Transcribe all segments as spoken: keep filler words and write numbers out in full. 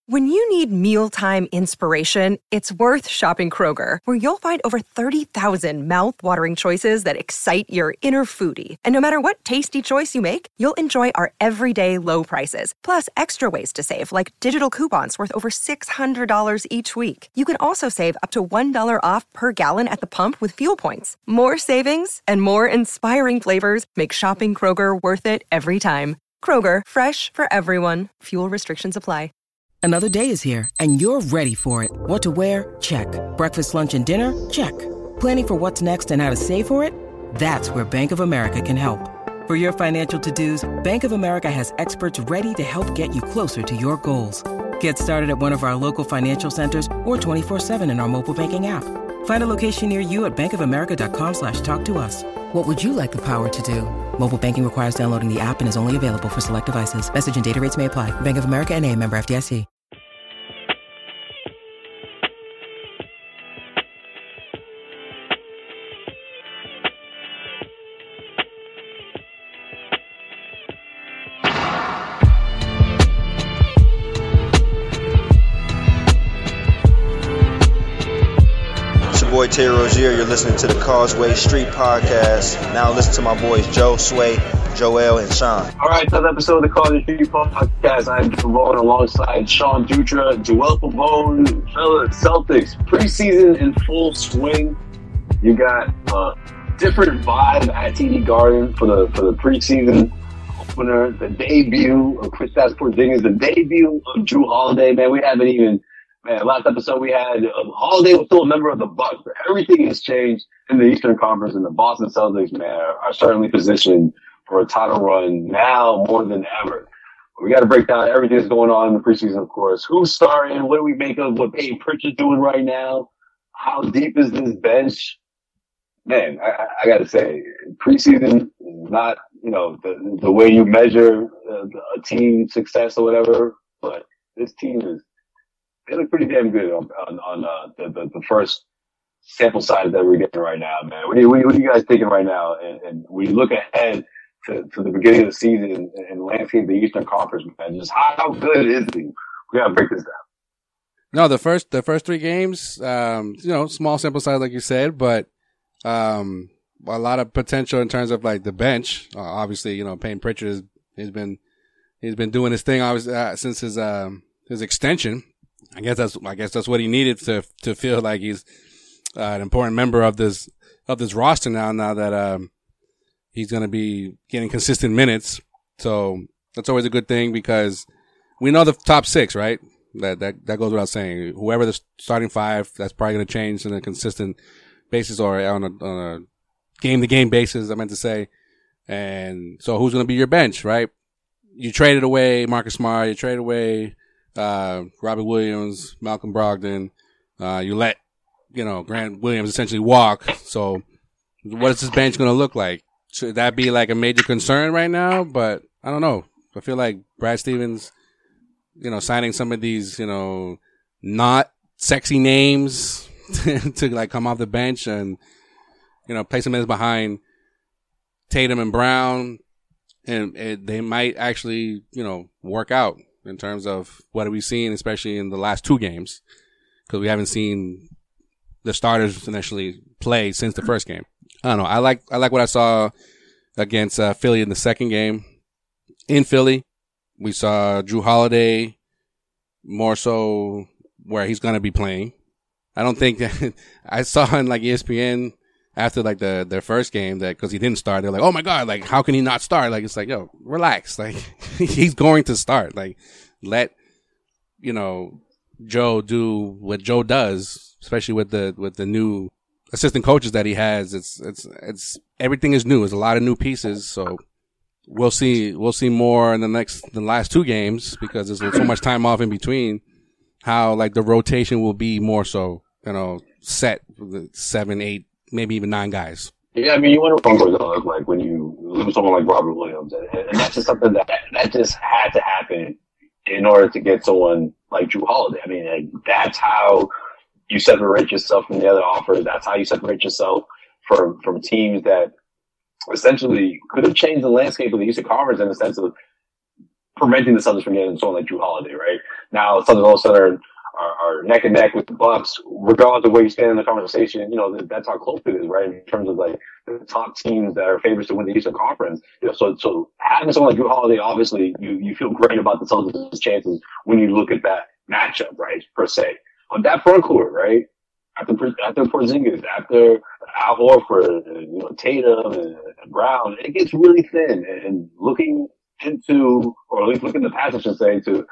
When you need mealtime inspiration, it's worth shopping Kroger, where you'll find over thirty thousand mouth-watering choices that excite your inner foodie. And no matter what tasty choice you make, you'll enjoy our everyday low prices, plus extra ways to save, like digital coupons worth over six hundred dollars each week. You can also save up to one dollar off per gallon at the pump with fuel points. More savings and more inspiring flavors make shopping Kroger worth it every time. Kroger, fresh for everyone. Fuel restrictions apply. Another day is here, and you're ready for it. What to wear? Check. Breakfast, lunch, and dinner? Check. Planning for what's next and how to save for it? That's where Bank of America can help. For your financial to-dos, Bank of America has experts ready to help get you closer to your goals. Get started at one of our local financial centers or twenty-four seven in our mobile banking app. Find a location near you at bankofamerica.com slash talk to us. What would you like the power to do? Mobile banking requires downloading the app and is only available for select devices. Message and data rates may apply. Bank of America N A, member F D I C. Boy Terry Rozier, you're listening to the Causeway Street Podcast. Now listen to my boys Joe, Sway, Joel, and Sean. All right, another episode of the Causeway Street Podcast. I'm Joe Pavone alongside Sean Dutra, Joel Pavone, Celtics preseason in full swing. You got a different vibe at T D Garden for the for the preseason opener, the debut of Kristaps Porzingis, the debut of Jrue Holiday. Man, we haven't even. Man, last episode we had um, Holiday was still a member of the Bucks, but everything has changed in the Eastern Conference, and the Boston Celtics, man, are, are certainly positioned for a title run now more than ever. We got to break down everything that's going on in the preseason, of course. Who's starting? What do we make of what Peyton Pritchard's doing right now? How deep is this bench? Man, I, I got to say, preseason is not, you know, the, the way you measure uh, a team success or whatever, but this team is. They look pretty damn good on on, on uh, the, the the first sample size that we're getting right now, man. What are you, what are you guys thinking right now? And, and we look ahead to, to the beginning of the season and, and landscape of the Eastern Conference, man. Just how good is the? We gotta break this down. No, the first the first three games, um, you know, small sample size like you said, but um, a lot of potential in terms of like the bench. Uh, obviously, you know, Peyton Pritchard has he's been he's been doing his thing obviously uh, since his um his extension. I guess that's, I guess that's what he needed to, to feel like he's uh, an important member of this, of this roster now, now that, um, he's going to be getting consistent minutes. So that's always a good thing because we know the top six, right? That, that, that goes without saying. Whoever the starting five, that's probably going to change on a consistent basis or on a, on a game to game basis, I meant to say. And so who's going to be your bench, right? You traded away Marcus Smart, you traded away, Uh, Robert Williams, Malcolm Brogdon, uh, you let, you know, Grant Williams essentially walk. So what is this bench going to look like? Should that be like a major concern right now? But I don't know. I feel like Brad Stevens, you know, signing some of these, you know, not sexy names to like come off the bench and, you know, play some minutes behind Tatum and Brown, and it, they might actually, you know, work out. In terms of what are we seeing, especially in the last two games, because we haven't seen the starters initially play since the first game. I don't know. I like I like what I saw against uh, Philly in the second game. In Philly, we saw Jrue Holiday more so where he's gonna be playing. I don't think that I saw in like E S P N after like the their first game that because he didn't start, they're like, oh my god, like how can he not start? Like it's like, yo, relax, like he's going to start. Like let you know Joe do what Joe does, especially with the with the new assistant coaches that he has. It's it's it's everything is new. There's a lot of new pieces, so we'll see we'll see more in the next the last two games because there's so much time off in between. How like the rotation will be more so, you know, set with seven, eight. Maybe even nine guys. Yeah, I mean, you wonder what it's going to look like when you lose someone like Robert Williams. And, and that's just something that that just had to happen in order to get someone like Jrue Holiday. I mean, like, that's how you separate yourself from the other offers. That's how you separate yourself from, from teams that essentially could have changed the landscape of the Eastern Conference in the sense of preventing the Celtics from getting someone like Jrue Holiday, right? now Celtics all of a sudden are, are, are neck and neck with the Bucks. Regardless of where you stand in the conversation, you know, that's how close it is, right? In terms of like the top teams that are favorites to win the Eastern Conference. You know, so, so having someone like Jrue Holiday, obviously you, you feel great about the Celtics' chances when you look at that matchup, right? Per se. On that front court, right? After, after Porzingis, after Al Horford, you know, Tatum and, and Brown, it gets really thin. And looking into, or at least looking at the past, I should say, to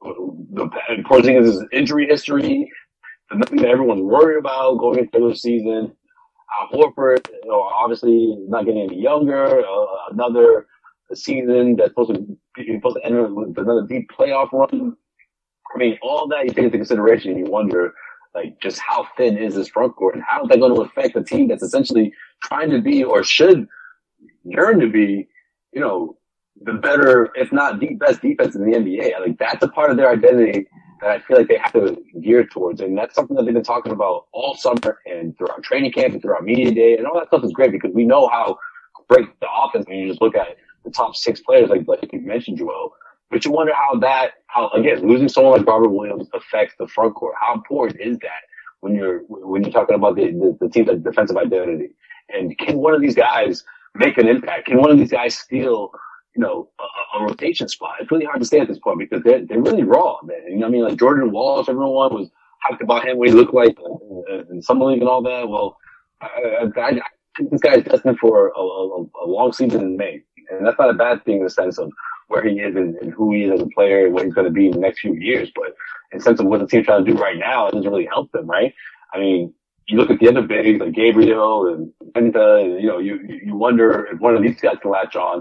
the Porzingis' injury history, nothing that everyone's worried about going into the season. Al Horford, you know, obviously not getting any younger. Uh, another season that's supposed to be supposed to end with another deep playoff run. I mean, all that you take into consideration, and you wonder, like, just how thin is this front court, and how is that going to affect a team that's essentially trying to be, or should yearn to be, you know, the better, if not the best defense in the N B A. Like, that's a part of their identity that I feel like they have to gear towards. And that's something that they've been talking about all summer and throughout training camp and throughout media day. And all that stuff is great because we know how great the offense, when you just look at the top six players, like, like you mentioned, Joel. But you wonder how that, how, again, losing someone like Robert Williams affects the front court. How important is that when you're, when you're talking about the, the, the team's defensive identity? And can one of these guys make an impact? Can one of these guys steal, you know, a, a rotation spot? It's really hard to say at this point because they're, they're really raw, man. You know what I mean? Like Jordan Walsh, everyone was hyped about him, what he looked like in Summer League and all that. Well, I, I, I think this guy is destined for a, a, a long season in May. And that's not a bad thing in the sense of where he is and, and who he is as a player and what he's going to be in the next few years. But in the sense of what the team's trying to do right now, it doesn't really help them, right? I mean, you look at the other bigs like Gabriel and Penta, and, you know, you, you wonder if one of these guys can latch on,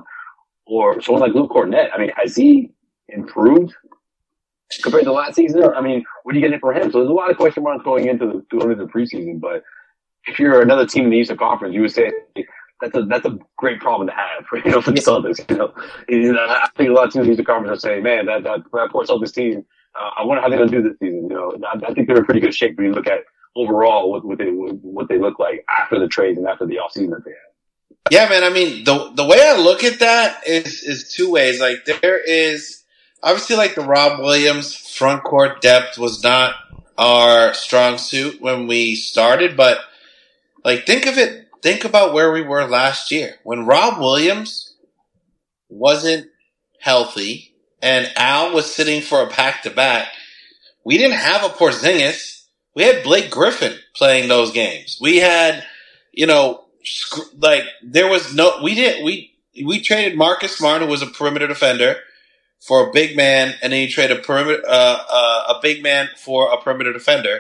or someone like Luke Cornett. I mean, has he improved compared to last season? I mean, what are you getting for him? So there's a lot of question marks going into the, going into the preseason, but if you're another team in the Eastern Conference, you would say, That's a that's a great problem to have, you know, for the Celtics. You know, you know I think a lot of teams in the conference are saying, "Man, that that, that poor Celtics team. Uh, I wonder how they're going to do this season." You know, I, I think they're in pretty good shape when you look at overall what, what they what they look like after the trades and after the offseason that they had. Yeah, man. I mean, the the way I look at that is is two ways. Like, there is obviously like the Rob Williams front court depth was not our strong suit when we started, but like think of it. Think about where we were last year when Rob Williams wasn't healthy and Al was sitting for a back-to-back. We didn't have a Porzingis. We had Blake Griffin playing those games. We had, you know, like there was no. We didn't. We we traded Marcus Smart, who was a perimeter defender, for a big man, and then you trade a perimeter uh, uh, a big man for a perimeter defender.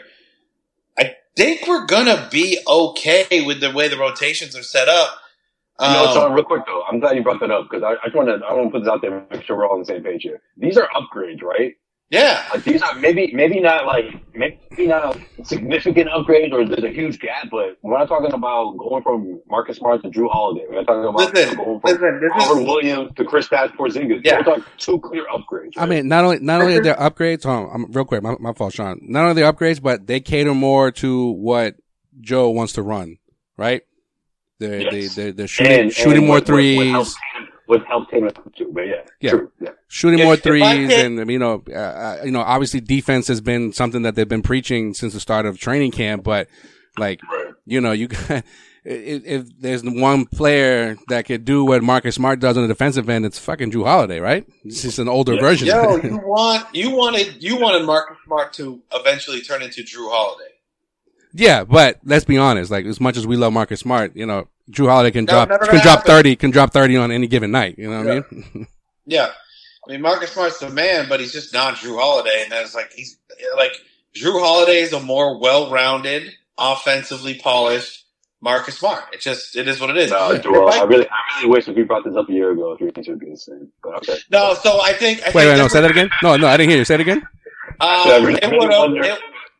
I think we're gonna be okay with the way the rotations are set up. Um, you know, so real quick though, I'm glad you brought that up because I, I just want to I want to put this out there and make sure we're all on the same page here. These are upgrades, right? Yeah, like these are maybe maybe not like maybe not significant upgrades or there's a huge gap, but we're not talking about going from Marcus Smart to Jrue Holiday. We're not talking about listen, going from listen, Robert is, Williams to Kristaps Porzingis. Yeah, we're talking two clear upgrades. Right? I mean, not only not only are there upgrades. Hold on, I'm, real quick, my, my fault, Sean. Not only are there upgrades, but they cater more to what Joe wants to run, right? They're yes. they they're, they're shooting and, shooting and more what, threes. What, what would help Tatum too, but yeah, yeah. True. yeah. Shooting if, more threes, and you know, uh, you know, obviously defense has been something that they've been preaching since the start of training camp. But like, right. you know, you got, if, if there's one player that could do what Marcus Smart does on the defensive end, it's fucking Jrue Holiday, right? It's just an older yeah. version. Yo, you want you wanted you wanted Marcus Smart to eventually turn into Jrue Holiday. Yeah, but let's be honest. Like, as much as we love Marcus Smart, you know, Jrue Holiday can no, drop can drop happen. thirty, can drop thirty on any given night. You know what yeah. I mean? Yeah, I mean Marcus Smart's the man, but he's just not Jrue Holiday, and that's like he's like Jrue Holiday is a more well-rounded, offensively polished Marcus Smart. It just it is what it is. No, Joel, I, I really I really wish if we brought this up a year ago, if we could be the same. But okay. No, so I think I wait, think wait, no, say that again. No, no, I didn't hear you. Say it again. Um, really, it would have.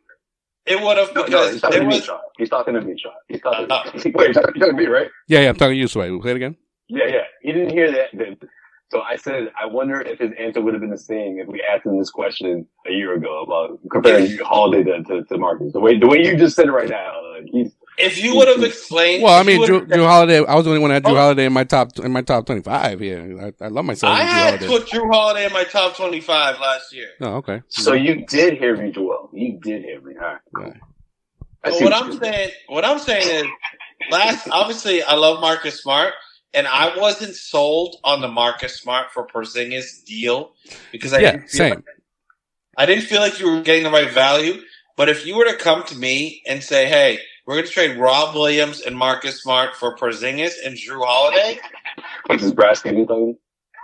It would have because no, no, he's talking to me, was, Sean. He's talking to me, Sean. He's talking uh, to me. Wait, he's talking to me, right? Yeah, yeah, I'm talking to you, Sway. Say it again. Yeah, yeah. He didn't hear that. that. So I said, I wonder if his answer would have been the same if we asked him this question a year ago about comparing Holiday to, to, to Marcus. The way the way you just said it right now, like he's if you would have explained, well, I mean, Drew, Drew Holiday. I was the only one that had Drew oh, Holiday in my top in my top twenty-five. Yeah, I, I love myself. I had Drew put Drew Holiday in my top twenty-five last year. Oh, okay. So you did hear me, Joel. You did hear me. All right. Cool. Right. But what I'm saying, what I'm saying is, last obviously I love Marcus Smart, and I wasn't sold on the Marcus Smart for Porzingis deal because I yeah, didn't feel same. Like, I didn't feel like you were getting the right value. But if you were to come to me and say, "Hey, we're going to trade Rob Williams and Marcus Smart for Porzingis and Drew Holiday," what's this brass thing?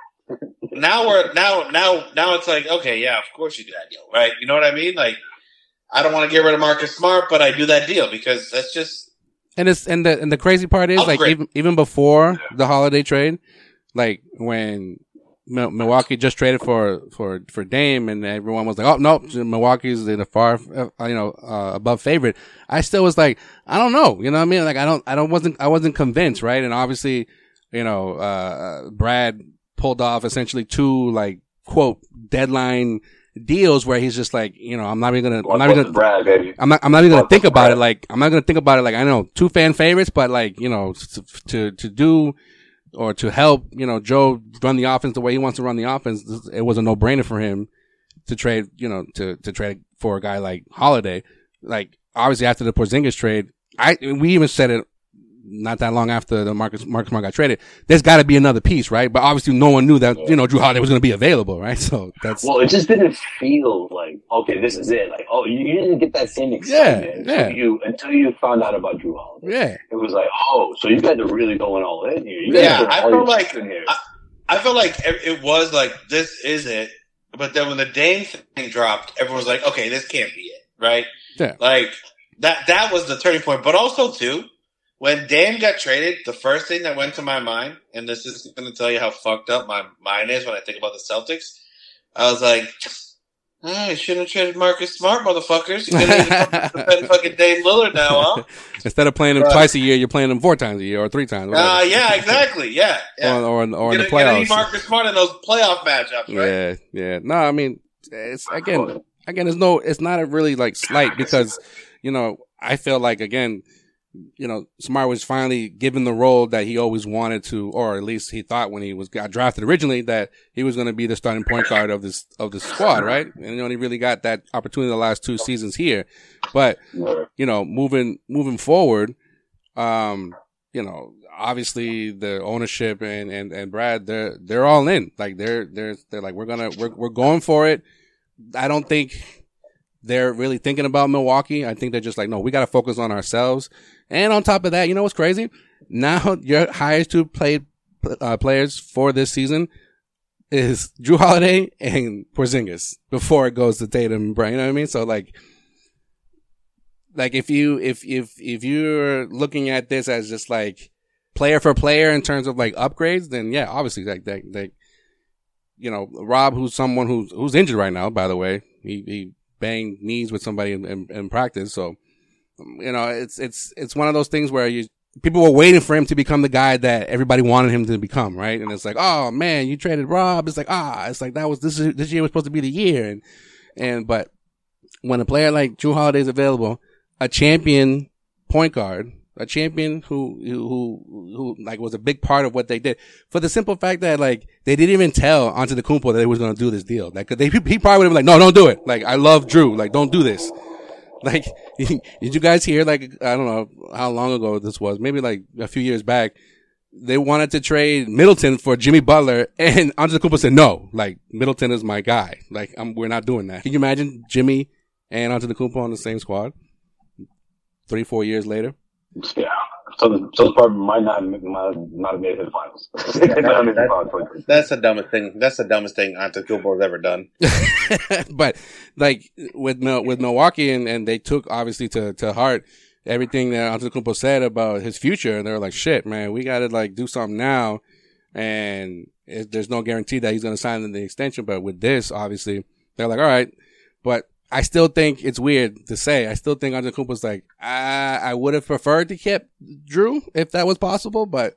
Now we're now now now it's like, okay, yeah, of course you do that deal, right? You know what I mean? Like, I don't want to get rid of Marcus Smart, but I do that deal because that's just. And it's and the and the crazy part is, upgrade. like even even before the Holiday trade, like when Milwaukee just traded for, for, for Dame and everyone was like, oh, no, Milwaukee's in a far, uh, you know, uh, above favorite. I still was like, I don't know. You know what I mean? Like, I don't, I don't, wasn't, I wasn't convinced, right? And obviously, you know, uh, Brad pulled off essentially two, like, quote, deadline deals where he's just like, you know, I'm not even gonna, I'm not even gonna, Brad, baby. I'm not, I'm not even gonna think about it. Like, I'm not gonna think about it. Like, I know two fan favorites, but like, you know, to, to, to do, or to help, you know, Joe run the offense the way he wants to run the offense, it was a no-brainer for him to trade, you know, to, to trade for a guy like Holiday. Like, obviously after the Porzingis trade, I, we even said it not that long after the Marcus, Marcus Smart got traded. There's gotta be another piece, right? But obviously no one knew that, you know, Drew Holiday was gonna be available, right? So that's. Well, it just didn't feel like, okay, this is it. Like, oh, you, you didn't get that same excitement yeah, yeah. until you, until you found out about Drew Holiday. Yeah. It was like, oh, so you guys are really going all in here. You yeah, I felt like, I, I felt like it was like, this is it. But then when the Dame thing dropped, everyone was like, okay, this can't be it, right? Yeah. Like, that, that was the turning point. But also, too, when Dame got traded, the first thing that went to my mind, and this is going to tell you how fucked up my mind is when I think about the Celtics, I was like, oh, you shouldn't have traded Marcus Smart, motherfuckers. You're going to defend fucking Dame Lillard now, huh? Instead of playing him right. twice a year, you're playing him four times a year or three times. Uh, yeah, exactly. Yeah. yeah. Or, or, or in the playoffs. You're going to need Marcus Smart in those playoff matchups, right? Yeah, yeah. No, I mean, it's, again, again, it's no, it's not a really like slight because, you know, I feel like, again, you know, Smart was finally given the role that he always wanted to, or at least he thought when he was got drafted originally that he was going to be the starting point guard of this, of the squad, right? And he only really got that opportunity the last two seasons here. But, you know, moving, moving forward, um, you know, obviously the ownership and, and, and Brad, they're, they're all in. Like they're, they're, they're like, we're gonna, we're, we're going for it. I don't think they're really thinking about Milwaukee. I think they're just like, no, we got to focus on ourselves. And on top of that, you know what's crazy? Now your highest two played uh, players for this season is Drew Holiday and Porzingis before it goes to Tatum and Brown. You know what I mean? So like, like if you if if if you're looking at this as just like player for player in terms of like upgrades, then yeah, obviously like that like you know Rob, who's someone who's who's injured right now. By the way, he he banged knees with somebody in, in, in practice, so. You know, it's, it's, it's one of those things where you, people were waiting for him to become the guy that everybody wanted him to become, right? And it's like, oh man, you traded Rob. It's like, ah, it's like that was, this is, this year was supposed to be the year. And, and, but when a player like Drew Holiday is available, a champion point guard, a champion who, who, who, who, like was a big part of what they did for the simple fact that like, they didn't even tell Antetokounmpo that they was going to do this deal. Like, they, he probably would have been like, no, don't do it. Like, I love Drew. Like, don't do this. Like, did you guys hear, like, I don't know how long ago this was, maybe like a few years back, they wanted to trade Middleton for Jimmy Butler, and Antetokounmpo said, no, like, Middleton is my guy. Like, I'm, we're not doing that. Can you imagine Jimmy and Antetokounmpo on the same squad three, four years later? Yeah. So the, so the part might not, might not have made it to the finals. that, that's the dumbest thing. That's the dumbest thing Antetokounmpo has ever done. But like with with Milwaukee, and, and they took obviously to, to heart everything that Antetokounmpo said about his future, and they were like, "Shit, man, we got to like do something now." And it, there's no guarantee that he's going to sign in the extension. But with this, obviously, they're like, "All right," but. I still think it's weird to say. I still think Antetokounmpo's like, I, I would have preferred to keep Drew if that was possible, but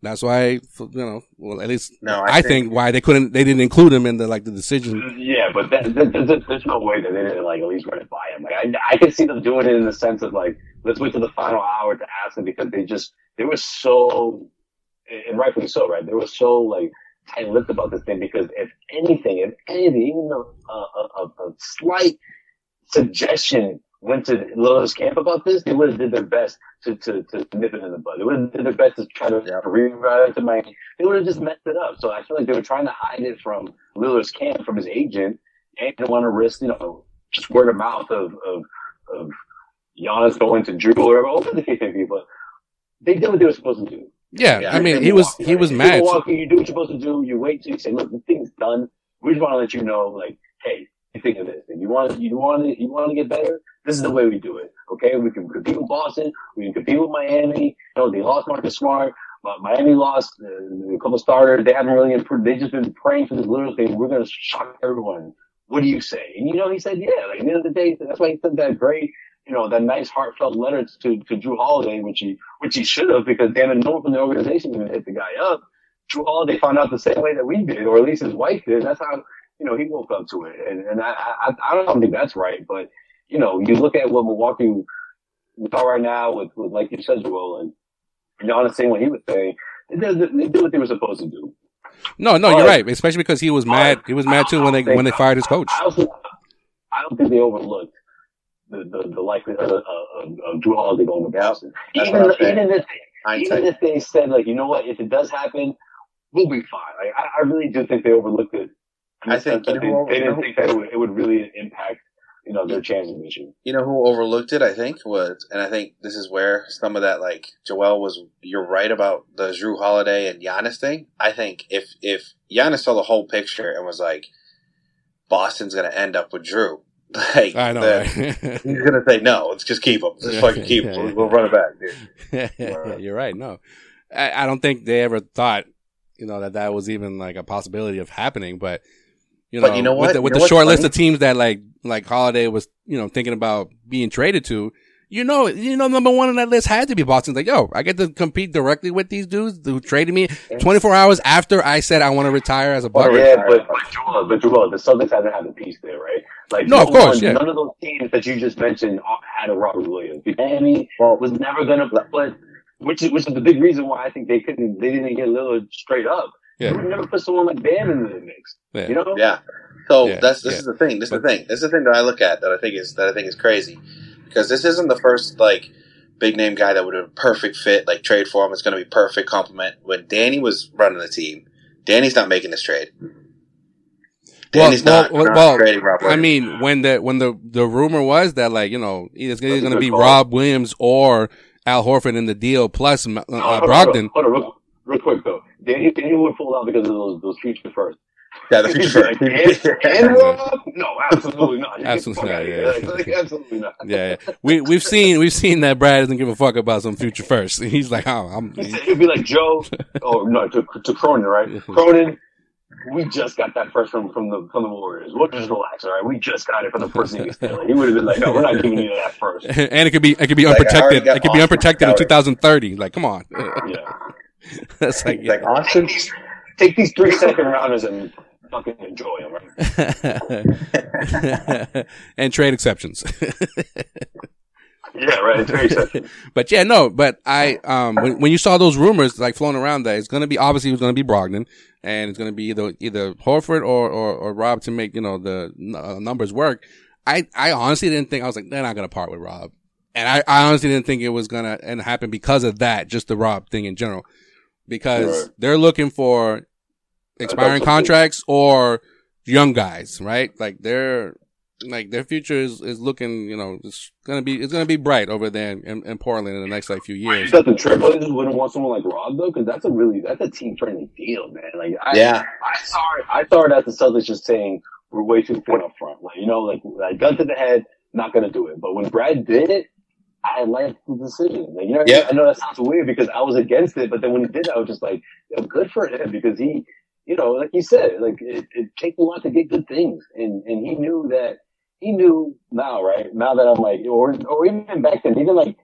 That's why, you know, well, at least No, I, I think, think- why they couldn't, they didn't include him in the, like, the decision. Yeah, but that, that, there's, there's no way that they didn't like at least run it by him. Like I, I could see them doing it in the sense of like, let's wait till the final hour to ask him because they just they were so, and rightfully so, right? They were so like tight-lipped about this thing because if anything, if anything, even a, a, a, a slight suggestion went to Lillard's camp about this, they would have did their best to, to, to nip it in the bud. They would have did their best to try to Yeah. rewrite it to Miami. They would have just messed it up. So I feel like they were trying to hide it from Lillard's camp, from his agent, and didn't want to risk, you know, just word of mouth of, of, of Giannis going to Drew or whatever the case may be. But they did what they were supposed to do. Yeah, Yeah, I mean, In he was, Milwaukee, he was right? mad. In Milwaukee, you do what you're supposed to do. You wait till you say, look, the thing's done. We just want to let you know, like, hey, you think of this. If you want, you want to, you want to get better. This is the way we do it. Okay, we can compete with Boston. We can compete with Miami. You know, they lost Marcus Smart. But Miami lost uh, a couple starters. They haven't really improved. They've just been praying for this little thing. We're going to shock everyone. What do you say? And you know, he said, yeah. Like at the end of the day, that's why he sent that great, you know, that nice heartfelt letter to to Drew Holiday, which he which he should have, because damn it, no one from the organization was going to hit the guy up. Drew Holiday found out the same way that we did, or at least his wife did. That's how, you know, he woke up to it. And and I I, I don't think that's right, but you know, you look at what Milwaukee are right now with, with like you said, Joel, and Giannis saying what he was saying. They did, they did what they were supposed to do. No, no, But- you're right. Especially because he was mad. He was mad too when they, I when they think- fired his coach. I, also, I don't think they overlooked the, the, the likelihood of, of, of Drew Holiday going to Boston. That's Even, what I'm saying. even if, Hindsight. even if they said, like, you know what, if it does happen, we'll be fine. Like, I, I really do think they overlooked it. In the I think, sense you that know, they, they you didn't know- think that it would, it would really impact, you know, their chances this year. You know who overlooked it, I think, was, and I think this is where some of that, like, Joel was, you're right about the Drew Holiday and Giannis thing. I think if, if Giannis saw the whole picture and was like, Boston's gonna end up with Drew, like, I know, then right? he's gonna say, no, let's just keep him. Let's Yeah, fucking keep yeah, him. We'll, yeah. we'll run it back, dude. Yeah, you're right. No, I, I don't think they ever thought, you know, that that was even like a possibility of happening. But you know, But you know what? with the, with You know the what's short list funny? of teams that like like Holiday was, you know, thinking about being traded to, you know, you know, number one on that list had to be Boston. Like, yo, I get to compete directly with these dudes who traded me twenty-four hours after I said I want to retire as a Buck. Or Yeah, retire. but, but Joel, but Joel, the Celtics had to have a piece there, right? Like, No, of one, course, yeah. None of those teams that you just mentioned had a Robert Williams. Miami Well, was never gonna put, which is which is the big reason why I think they couldn't, they didn't get Lillard straight up. Yeah. They would never put someone like Bam into the mix. Yeah. You know? Yeah. So Yeah, that's this yeah. is the thing. This is the thing. This is the thing that I look at that I think is that I think is crazy, because this isn't the first like big name guy that would have a perfect fit, like trade for him. It's going to be perfect complement. When Danny was running the team, Danny's not making this trade. Well, Danny's well, not, well, not well, trading Rob I Williams. mean, when the when the the rumor was that like, you know, it's either That's a going to good be call. Rob Williams or Al Horford in the deal plus uh, Hold on, hold on, Brogdon. Hold on, real, real quick though. Danny, Danny would fall out because of those those future first. yeah, the future. Like, and, and Rob? No, absolutely not. You get the Absolutely fuck not, out of yeah. here. Like, like, absolutely not. Yeah, yeah. we we've seen we've seen that Brad doesn't give a fuck about some future first. He's like, oh, I'm. It'd be like Joe, oh no, to, to Cronin, right? Cronin, we just got that first from from the from the Warriors. We'll just relax, all right? We just got it from the first thing. Like, he would have been like, no, we're not giving you that first. And it could be it could be Like, I already unprotected. got It could be Austin unprotected in Scouting. two thousand thirty. Like, come on. Yeah. That's like, It's like Austin. Take these three second rounders and fucking enjoy them, right? and trade exceptions. Yeah, right. It's very exceptional. But yeah, no, but I, um, when, when you saw those rumors like flown around that it's going to be, obviously it was going to be Brogdon and it's going to be either, either Horford or, or, or Rob to make, you know, the uh, numbers work. I, I honestly didn't think, I was like, they're not going to part with Rob. And I, I honestly didn't think it was going to and happen because of that, just the Rob thing in general, because Right. they're looking for expiring That's- contracts or young guys, right? Like they're, like their future is, is looking, you know, it's gonna be it's gonna be bright over there in, in Portland in the next like few You years. thought the Trailblazers wouldn't want someone like Rob though, because that's a really that's a team friendly deal, man. Like, I, Yeah. I saw it. I saw it as the Celtics just saying we're way too thin up front. Like, you know, like, like gun to the head, not gonna do it. But when Brad did it, I liked the decision. Like, you know, Yeah. I know that sounds weird because I was against it, but then when he did, it, I was just like, yo, good for him because he, you know, like you said, like it, it takes a lot to get good things, and and he knew that. He knew now, right? Now that I'm like, or or even back then, even like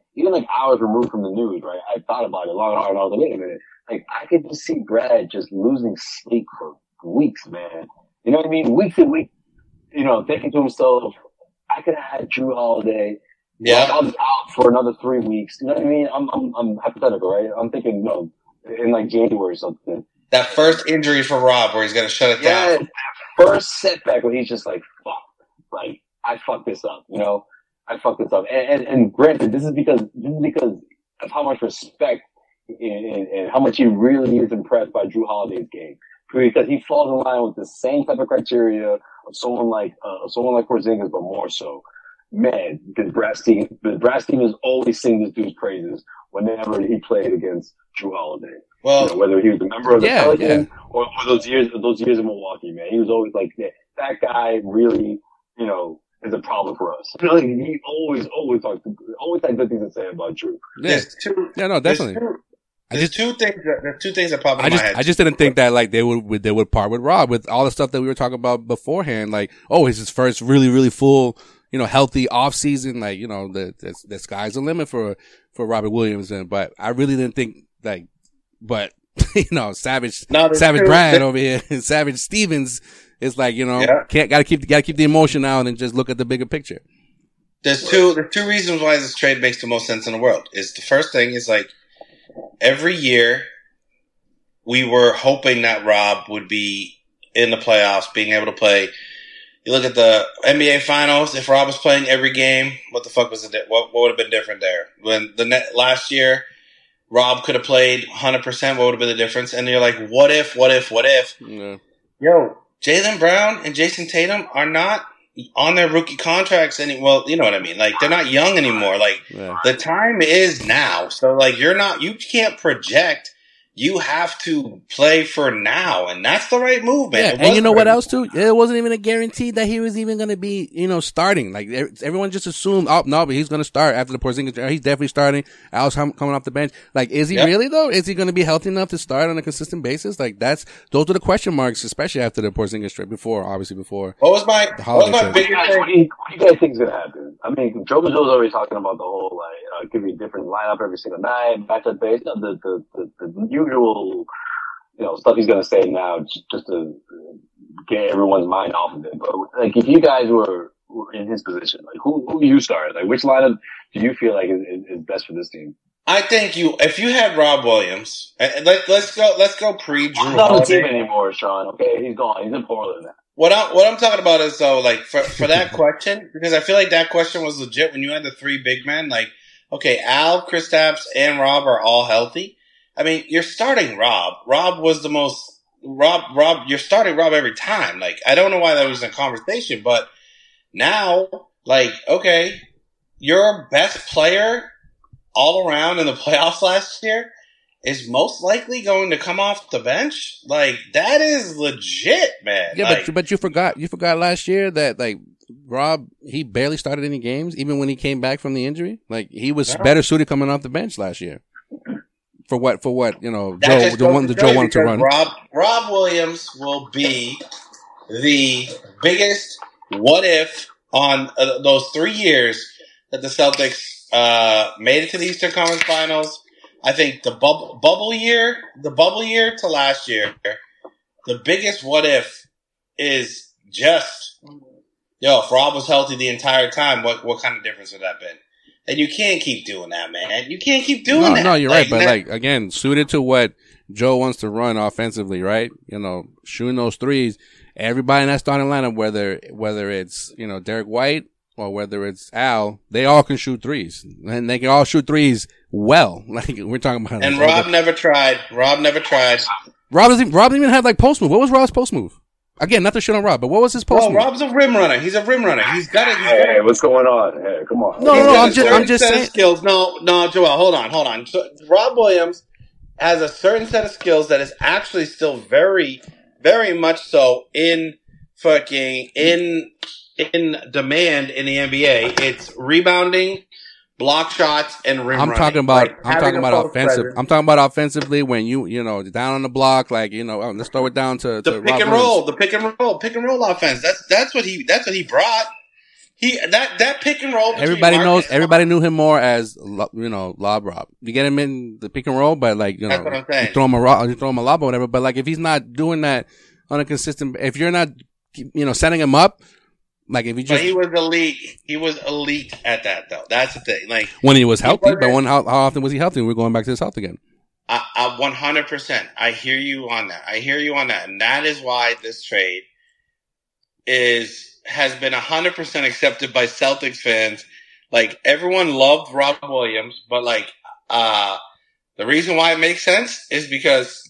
even like hours removed from the news, right? I thought about it long and hard, and I was like, wait a minute. Like, I could just see Brad just losing sleep for weeks, man. You know what I mean? Weeks and weeks, you know, thinking to himself, I could have had Drew Holiday. Yeah. I was out for another three weeks. You know what I mean? I'm, I'm, I'm hypothetical, right? I'm thinking, you know, in like January or something. That first injury for Rob where he's going to shut it Yeah, down. that first setback where he's just like, fuck, like, I fucked this up, you know? I fucked this up. And, and, and granted, this is because, this is because of how much respect and, and, and how much he really is impressed by Drew Holiday's game. Because he falls in line with the same type of criteria of someone like, uh, someone like Porzingis, but more so. Man, the brass team, the brass team is always singing this dude's praises whenever he played against Drew Holiday. Well, You know, whether he was a member of the Yeah, Pelicans yeah. or, or those years, those years in Milwaukee, man, he was always like, that, that guy really, you know, is a problem for us. You know, like, he always, always talks, always had good things to say about Drew. Yeah, there's two, yeah, no, there's definitely. two, I there's just, two things that, there's two things that pop in I my just, head. I just didn't think that like they would, they would part with Rob with all the stuff that we were talking about beforehand. Like, oh, it's his first really, really full, you know, healthy off season. Like, you know, the, the, the sky's the limit for, for Robert Williams. And, but I really didn't think like, but, you know, Savage, No, there's Savage two- Bryan there- over here, Savage Stevens is like, you know, Yeah. can't, gotta keep, gotta keep the emotion out and just look at the bigger picture. There's two, there's two reasons why this trade makes the most sense in the world. Is the first thing is like, every year, we were hoping that Rob would be in the playoffs, being able to play. You look at the N B A Finals. If Rob was playing every game, what the fuck was it? What, what would have been different there? When the net, last year, Rob could have played one hundred percent. What would have been the difference? And you're like, what if? What if? What if? Yeah. Yo, Jaylen Brown and Jason Tatum are not on their rookie contracts any. Well, you know what I mean. Like, they're not young anymore. Like, Yeah. the time is now. So, like, you're not. You can't project. You have to play for now, and that's the right move, man. Yeah, It and you wasn't know what right. else too? It wasn't even a guarantee that he was even going to be, you know, starting. Like e- everyone just assumed, oh no, but he's going to start after the Porzingis. He's definitely starting. Al's hum- coming off the bench. Like, is he Yep. really though? Is he going to be healthy enough to start on a consistent basis? Like, that's those are the question marks, especially after the Porzingis trip. Before, obviously, before. What was my The what was my holiday What do you biggest guys, what thing? do you, what do you guys think is going to happen? I mean, Joe Mazzo's already talking about the whole, like, uh, give me a different lineup every single night, matchup based, the, the, the, the usual, you know, stuff he's going to say now just, just to get everyone's mind off of it. But, like, if you guys were, were in his position, like, who, who do you start? Like, which lineup do you feel like is, is, is best for this team? I think you, if you had Rob Williams, and let, let's go, let's go pre Drew He's not on the team Holiday. anymore, Sean, okay? He's gone. He's in Portland now. What I'm what I'm talking about is though, like for for that question, because I feel like that question was legit when you had the three big men. Like, okay, Al, Kristaps, and Rob are all healthy. I mean, you're starting Rob. Rob was the most Rob. Rob, you're starting Rob every time. Like, I don't know why that was in conversation, but now, like, okay, your best player all around in the playoffs last year is most likely going to come off the bench. Like, that is legit, man. Yeah, like, but but you forgot you forgot last year that like Rob he barely started any games even when he came back from the injury. Like, he was Yeah. better suited coming off the bench last year. For what for what you know that Joe just the goes one to that show Joe you wanted to because run. Rob Rob Williams will be the biggest what if on uh, those three years that the Celtics uh, made it to the Eastern Conference Finals. I think the bubble bubble year, the bubble year to last year, the biggest what if is just, yo, if Rob was healthy the entire time, what what kind of difference would that have been? And you can't keep doing that, man. You can't keep doing No, that. no, you're right, but that- like again, suited to what Joe wants to run offensively, right? You know, shooting those threes. Everybody in that starting lineup, whether whether it's you know Derek White or whether it's Al, they all can shoot threes, and they can all shoot threes well. Like we're talking about. and like, Rob never tried. Rob never tried. Rob doesn't. Rob didn't even have like post move. What was Rob's post move? Again, not to shit on Rob, but what was his post Well, move? Rob's a rim runner. He's a rim runner. He's got it. He's got Hey, it. what's going on? Hey, come on. No, He's no, got I'm a just- certain I'm just set saying- of skills. No, no, Joel, hold on, hold on. So, Rob Williams has a certain set of skills that is actually still very, very much so in fucking in in demand in the N B A. It's rebounding, block shots, and rim I'm running. talking about. Like, I'm having talking a about post offensive. presence. I'm talking about offensively when you you know down on the block, like you know. Oh, let's throw it down to, the to pick Rob and Williams. roll, the pick and roll, pick and roll offense. That's that's what he that's what he brought. He that that pick and roll. Everybody Marcus, knows. Everybody knew him more as you know, Lob Rob. You get him in the pick and roll, but like you That's know, what I'm saying. you throw him a rock, you throw him a lob or whatever. But like if he's not doing that on a consistent, if you're not, you know, setting him up, like if he just, but he was elite. He was elite at that though. That's the thing. Like when he was healthy, he but when how, how often was he healthy? We're going back to his health again. I, I one hundred percent. I hear you on that. I hear you on that, and that is why this trade is. Has been one hundred percent accepted by Celtics fans. Like, everyone loved Rob Williams, but, like, uh, the reason why it makes sense is because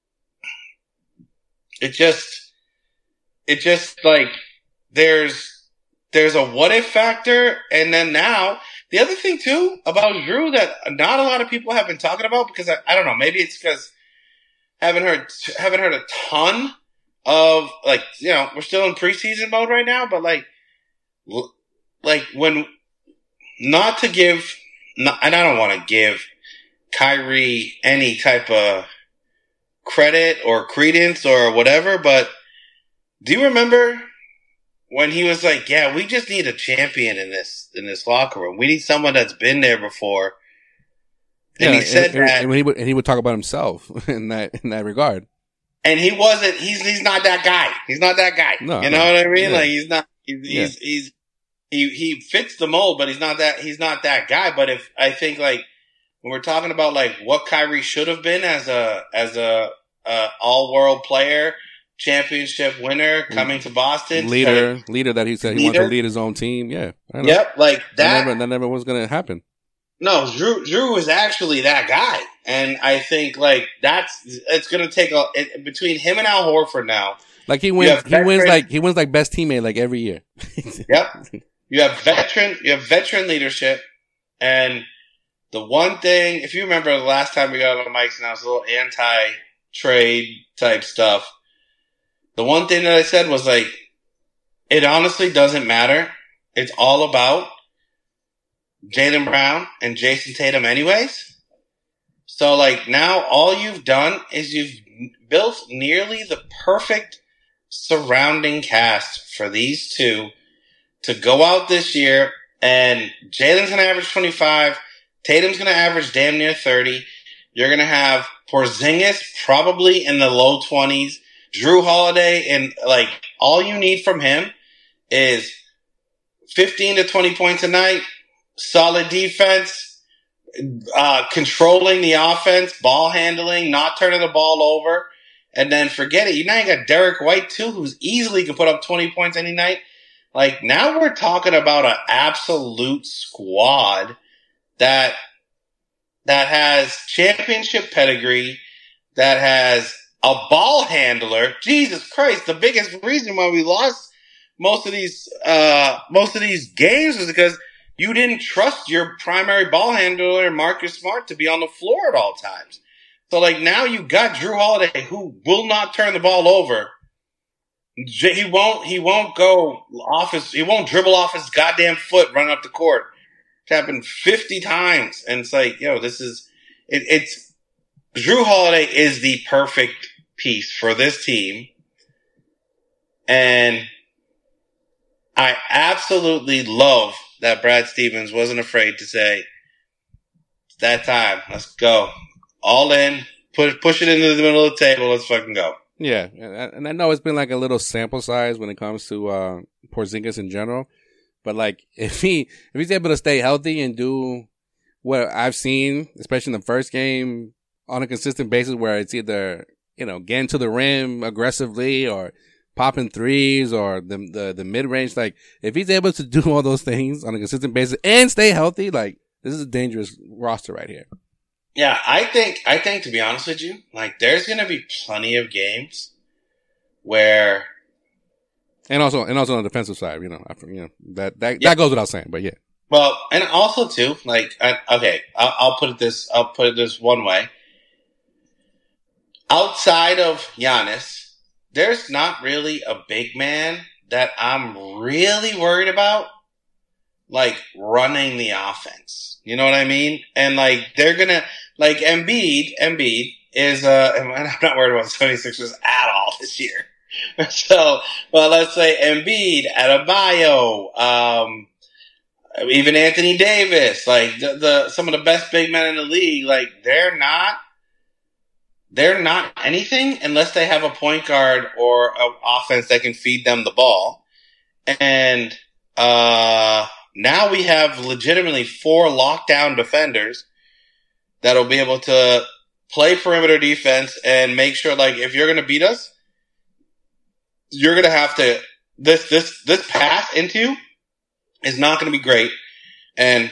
it just, it just, like, there's, there's a what if factor, and then now, the other thing, too, about Jrue that not a lot of people have been talking about, because I, I don't know, maybe it's because I haven't heard, haven't heard a ton of, like, you know, we're still in preseason mode right now, but, like, like, when, not to give, not, and I don't want to give Kyrie any type of credit or credence or whatever, but do you remember when he was like, yeah, we just need a champion in this, in this locker room. We need someone that's been there before. And yeah, he said and, that. and he would, and he would talk about himself in that, in that regard. And he wasn't, he's, he's not that guy. He's not that guy. No, you know no. what I mean? Yeah. Like, he's not, he's, Yeah. he's, he's, he, he fits the mold, but he's not that, he's not that guy. But if, I think like, when we're talking about like what Kyrie should have been as a, as a, uh, all world player, championship winner coming to Boston. Leader, so, leader that he said he leader. wanted to lead his own team. Yeah. I know. Yep. Like that. That never, that never was going to happen. No, Jrue, Jrue was actually that guy. And I think, like, that's, it's going to take a, it, between him and Al Horford now. Like he wins, he veteran, wins like, he wins like best teammate like every year. Yep. You have veteran, you have veteran leadership. And the one thing, if you remember the last time we got on the mics and I was a little anti-trade type stuff, the one thing that I said was like, it honestly doesn't matter. It's all about Jaylen Brown and Jason Tatum anyways. So, like, now all you've done is you've built nearly the perfect surrounding cast for these two to go out this year, and Jalen's going to average twenty-five, Tatum's going to average damn near thirty. You're going to have Porzingis probably in the low twenties, Jrue Holiday, and, like, all you need from him is fifteen to twenty points a night, solid defense, uh, controlling the offense, ball handling, not turning the ball over, and then forget it. You now you got Derek White too, who's easily can put up twenty points any night. Like, now we're talking about an absolute squad that, that has championship pedigree, that has a ball handler. Jesus Christ, the biggest reason why we lost most of these, uh, most of these games was because you didn't trust your primary ball handler, Marcus Smart, to be on the floor at all times. So, like, now you got Jrue Holiday, who will not turn the ball over. He won't, he won't go off his, he won't dribble off his goddamn foot running up the court. It's happened fifty times. And it's like, yo, this is, it, it's, Jrue Holiday is the perfect piece for this team. And I absolutely love that Brad Stevens wasn't afraid to say, it's that time. Let's go. All in. Put, push it into the middle of the table. Let's fucking go. Yeah. And, and I know it's been like a little sample size when it comes to, uh, Porzingis in general. But like, if he, if he's able to stay healthy and do what I've seen, especially in the first game on a consistent basis where it's either, you know, getting to the rim aggressively or popping threes or the, the, the mid-range, like, if he's able to do all those things on a consistent basis and stay healthy, like, this is a dangerous roster right here. Yeah, I think, I think to be honest with you, like, there's going to be plenty of games where. And also, and also on the defensive side, you know, after, you know, that, that, yeah. that goes without saying, but yeah. Well, and also too, like, I, okay, I'll, I'll put it this, I'll put it this one way. Outside of Giannis, there's not really a big man that I'm really worried about, like, running the offense. You know what I mean? And, like, they're gonna, like, Embiid, Embiid is, uh, I'm not worried about the seventy-sixers at all this year. So, well, let's say Embiid, Adebayo, um, even Anthony Davis, like the, the some of the best big men in the league, like they're not, they're not anything unless they have a point guard or an offense that can feed them the ball. And uh, now we have legitimately four lockdown defenders that'll be able to play perimeter defense and make sure, like, if you're going to beat us, you're going to have to this this this pass into is not going to be great, and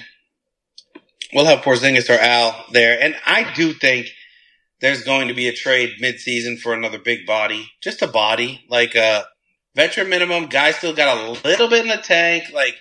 we'll have Porzingis or Al there. And I do think there's going to be a trade mid-season for another big body, just a body, like a veteran minimum. Guy still got a little bit in the tank. Like,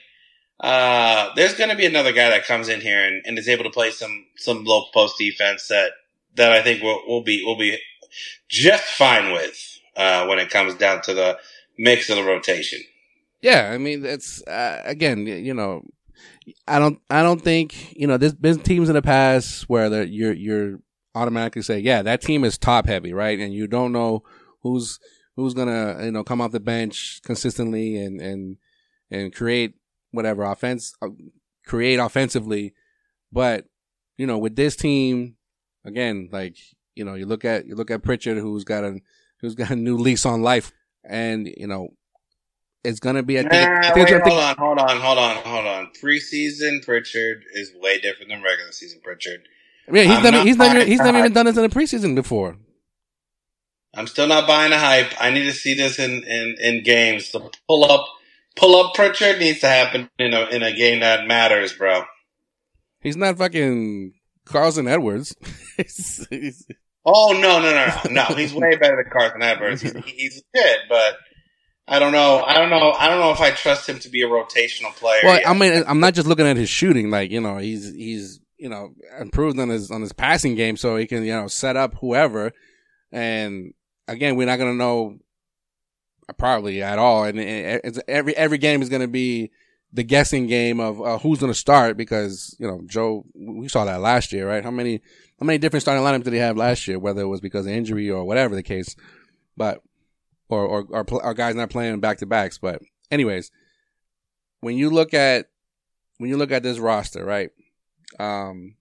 uh, there's going to be another guy that comes in here and, and is able to play some some low post defense that that I think we'll, we'll be we'll be just fine with uh, when it comes down to the mix of the rotation. Yeah, I mean, it's uh, again, you know, I don't, I don't think, you know, there's been teams in the past where the, you're, you're automatically say, yeah, that team is top heavy, right? And you don't know who's, who's gonna, you know, come off the bench consistently and, and, and create whatever offense, uh, create offensively. But, you know, with this team, again, like, you know, you look at, you look at Pritchard, who's got a, who's got a new lease on life, and, you know, it's gonna be. I think, nah, I think wait, I think, hold on, hold on, hold on, hold on. Preseason Pritchard is way different than regular season Pritchard. Yeah, he's I'm never, not he's never, buying he's the never even hype. done this in the preseason before. I'm still not buying the hype. I need to see this in, in, in games. The pull up, pull up Pritchard needs to happen in a in a game that matters, bro. He's not fucking Carlson Edwards. He's- he's- Oh no, no, no, no, no! He's way better than Carson Edwards. He's, he's legit, but I don't know. I don't know. I don't know if I trust him to be a rotational player. well, yet. I mean, I'm not just looking at his shooting. Like, you know, he's he's you know improved on his on his passing game, so he can you know set up whoever. And again, we're not gonna know probably at all. And it, it's, every every game is gonna be the guessing game of uh, who's gonna start, because you know Joe. We saw that last year, right? How many how many different starting lineups did he have last year? Whether it was because of injury or whatever the case, but. Or, or, or, pl- our guys not playing back to backs. But anyways, when you look at, when you look at this roster, right? Um,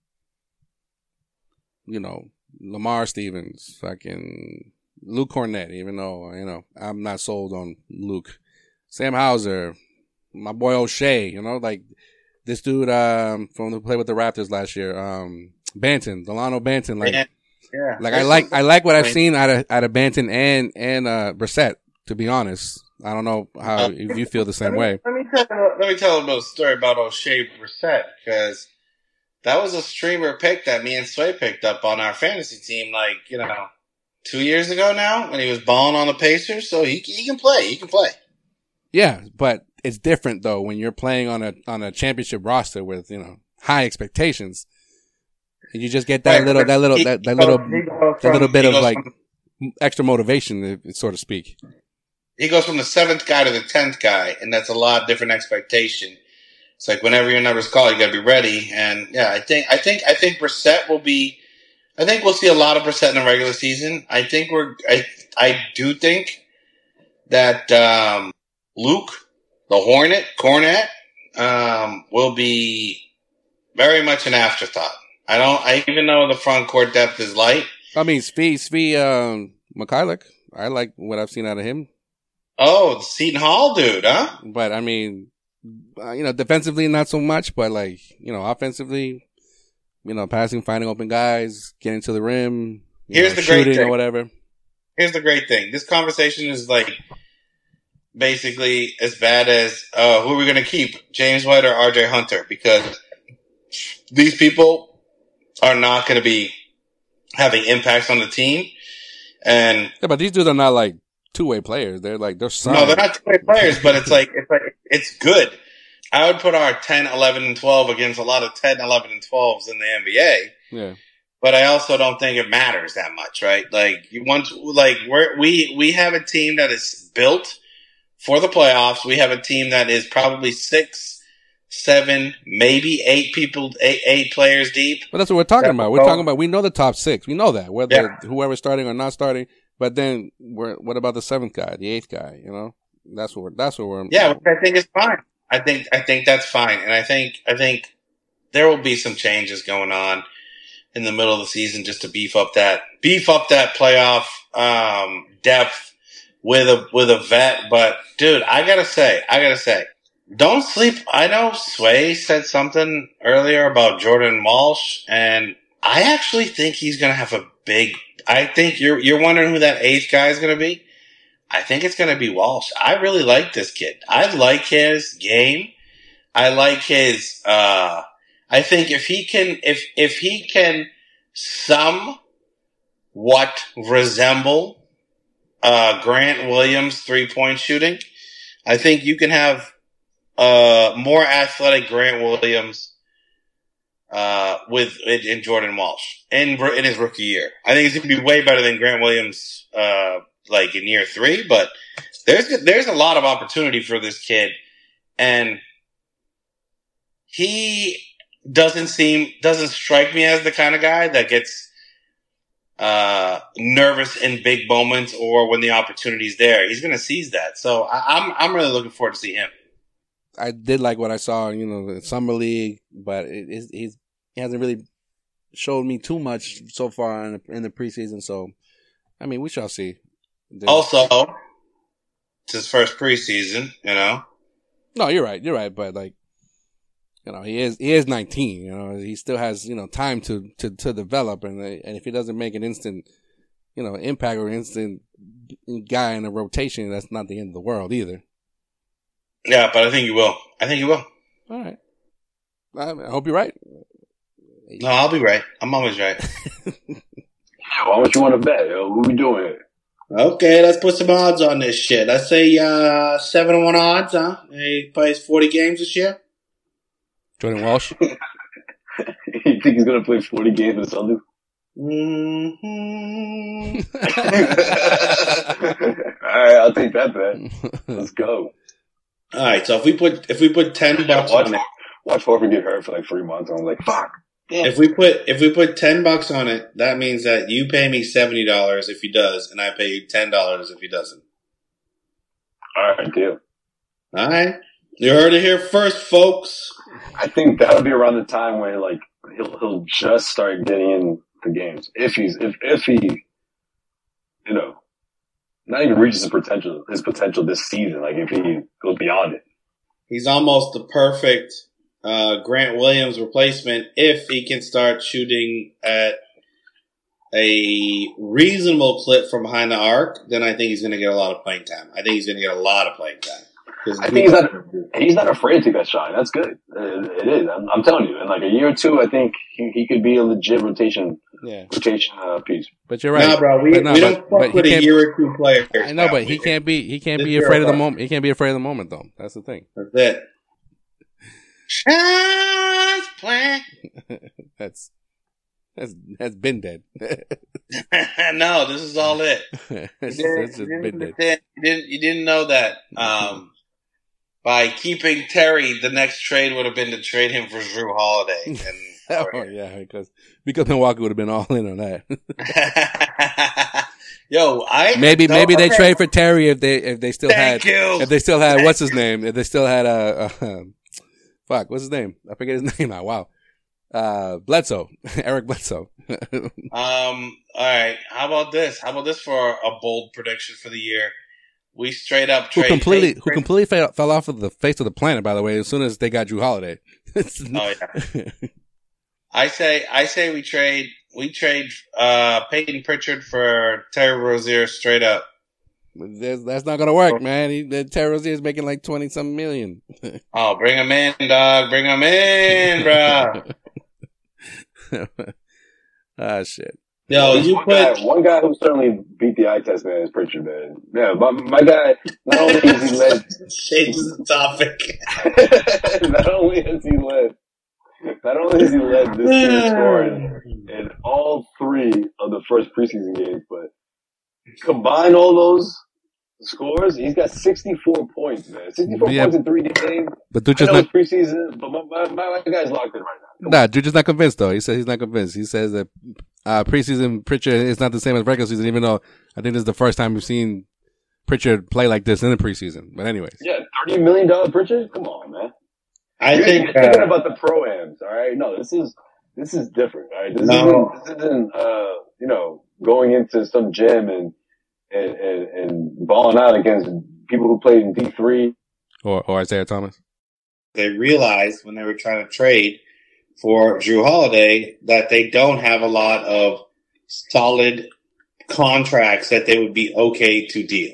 you know, Lamar Stevens, fucking Luke Cornett, even though, you know, I'm not sold on Luke. Sam Hauser, my boy O'Shea, you know, like this dude, um, from the play with the Raptors last year, um, Banton, Delano Banton, like, Yeah. Yeah. Like I like I like what I've seen out of out of Banton and and uh Brissett, to be honest. I don't know how if you feel the same way. Let me tell you, let me tell you a little story about O'Shea Brissett, because that was a streamer pick that me and Sway picked up on our fantasy team, like, you know, two years ago now when he was balling on the Pacers. So he he can play. He can play. Yeah, but it's different though when you're playing on a on a championship roster with, you know, high expectations. And you just get that Right, little, but that little, he- that, that he little, goes- he goes that little from- bit he of goes like from- extra motivation, if- so to speak. He goes from the seventh guy to the tenth guy, and that's a lot different expectation. It's like whenever your number's called, you got to be ready. And yeah, I think, I think, I think Brissett will be. I think we'll see a lot of Brissett in the regular season. I think we're. I I do think that um, Luke, the Hornet, Cornet, um, will be very much an afterthought. I don't. I even though the front court depth is light. I mean, Svi, Svi, um, Mikhailuk, I like what I've seen out of him. Oh, the Seton Hall dude, huh? But I mean, uh, you know, defensively not so much, but like, you know, offensively, you know, passing, finding open guys, getting to the rim, you Here's know, the great shooting thing. or whatever. Here's the great thing. This conversation is like basically as bad as uh, who are we going to keep, James White or R J Hunter? Because these people are not going to be having impacts on the team. And Yeah, but these dudes are not like two-way players. They're like, they're signed. no, they're not two-way players, but it's like, it's like, it's good. I would put our ten, eleven, and twelve against a lot of ten, eleven, and twelves in the N B A. Yeah. But I also don't think it matters that much, right? Like you want, like we're, we we have a team that is built for the playoffs. We have a team that is probably six, seven, maybe eight people, eight, eight players deep. But that's what we're talking Yeah, about. We're well- talking about, we know the top six. We know that, whether Yeah. whoever's starting or not starting. But then, we're, what about the seventh guy, the eighth guy? You know, that's what we're, that's what we're. Yeah, which I think is fine. I think I think that's fine, and I think I think there will be some changes going on in the middle of the season just to beef up that beef up that playoff um, depth with a with a vet. But dude, I gotta say, I gotta say, don't sleep. I know Sway said something earlier about Jordan Walsh, and I actually think he's gonna have a big. I think you're you're wondering who that eighth guy is gonna be. I think it's gonna be Walsh. I really like this kid. I like his game. I like his. Uh, I think if he can, if if he can, somewhat resemble uh, Grant Williams' three point shooting, I think you can have uh, more athletic Grant Williams. Uh, with in Jordan Walsh in in his rookie year, I think he's going to be way better than Grant Williams, uh, like in year three. But there's there's a lot of opportunity for this kid, and he doesn't seem doesn't strike me as the kind of guy that gets uh, nervous in big moments or when the opportunity's there. He's going to seize that. So I, I'm I'm really looking forward to see him. I did like what I saw, you know, the summer league, but it, it, he's, he hasn't really showed me too much so far in the, in the preseason. So, I mean, we shall see. There's, also, it's his first preseason, you know. No, you're right. You're right. But like, you know, he is he is nineteen. You know, he still has you know time to to, to develop, and and if he doesn't make an instant, you know, impact or instant guy in a rotation, that's not the end of the world either. Yeah, but I think you will. I think you will. All right. I, I hope you're right. No, I'll be right. I'm always right. Yo, how much you want to bet? Yo, what we doing here? Okay, let's put some odds on this shit. Let's say uh, seven to one odds, huh? He plays forty games this year. Jordan Walsh. You think he's gonna play forty games in Sunday? Mm-hmm. All right, I'll take that bet. Let's go. All right, so if we put if we put ten bucks watch, on it, watch Horford get hurt for like three months, and I'm like, fuck. Damn. If we put if we put ten bucks on it, that means that you pay me seventy dollars if he does, and I pay you ten dollars if he doesn't. All right, deal. All right, you heard it here first, folks. I think that'll be around the time where like he'll he'll just start getting in the games if he's if if he, you know. Not even reaches his potential, his potential this season. Like if he goes beyond it, he's almost the perfect uh, Grant Williams replacement if he can start shooting at a reasonable clip from behind the arc. Then I think he's going to get a lot of playing time. I think he's going to get a lot of playing time. I think he's not he's not afraid to take that shot. That's good. It, it is. I'm, I'm telling you. In like a year or two, I think he, he could be a legit rotation yeah. rotation uh, piece. But you're right. Nah, bro, we, no, we but, don't fuck with a year or two player. I know, but he can't be he can't be afraid of the moment. He can't be afraid of the moment, though. That's the thing. That's it. Child's play. that's that's that's been dead. No, this is all it. It's you, just, didn't, been you, dead. didn't, you didn't you didn't know that. Um, By keeping Terry, the next trade would have been to trade him for Jrue Holiday. And oh yeah, because because Milwaukee would have been all in on that. Yo, I maybe maybe they trade for Terry if they if they still Thank had you. if they still had Thank what's his name if they still had a uh, uh, fuck what's his name I forget his name now. Wow, uh, Bledsoe, Eric Bledsoe. um. All right. How about this? How about this for a bold prediction for the year? We straight up who trade completely trade, who completely fell, fell off of the face of the planet. By the way, as soon as they got Jrue Holiday. Oh yeah. I say I say we trade we trade uh, Peyton Pritchard for Terry Rozier straight up. That's, that's not gonna work, man. He, the Terry Rozier is making like twenty something million. Oh, bring him in, dog. Bring him in, bro. Ah, shit. Yo, you one put guy, one guy who certainly beat the eye test, man, is Pritchard, man. Yeah, my, my guy, not only has he led, changes the topic. not only has he led, not only has he led this team scoring in all three of the first preseason games, but combine all those scores, he's got sixty-four points, man. sixty-four yeah. points in three games. But Dude I know not, it's preseason, but my, my, my guy's locked in right now. Nah, Dude is not convinced though. He says he's not convinced. He says that uh, preseason Pritchard is not the same as regular season, even though I think this is the first time we've seen Pritchard play like this in the preseason. But anyways. Yeah, thirty million dollars Pritchard? Come on, man. I You're, think you're thinking uh, about the pro-ams, all right? No, this is this is different, all right? This No. isn't, this isn't uh, you know, going into some gym and, and, and, and balling out against people who played in D three. Or, or Isaiah Thomas. they realized when they were trying to trade for Drew Holiday that they don't have a lot of solid contracts that they would be okay to deal.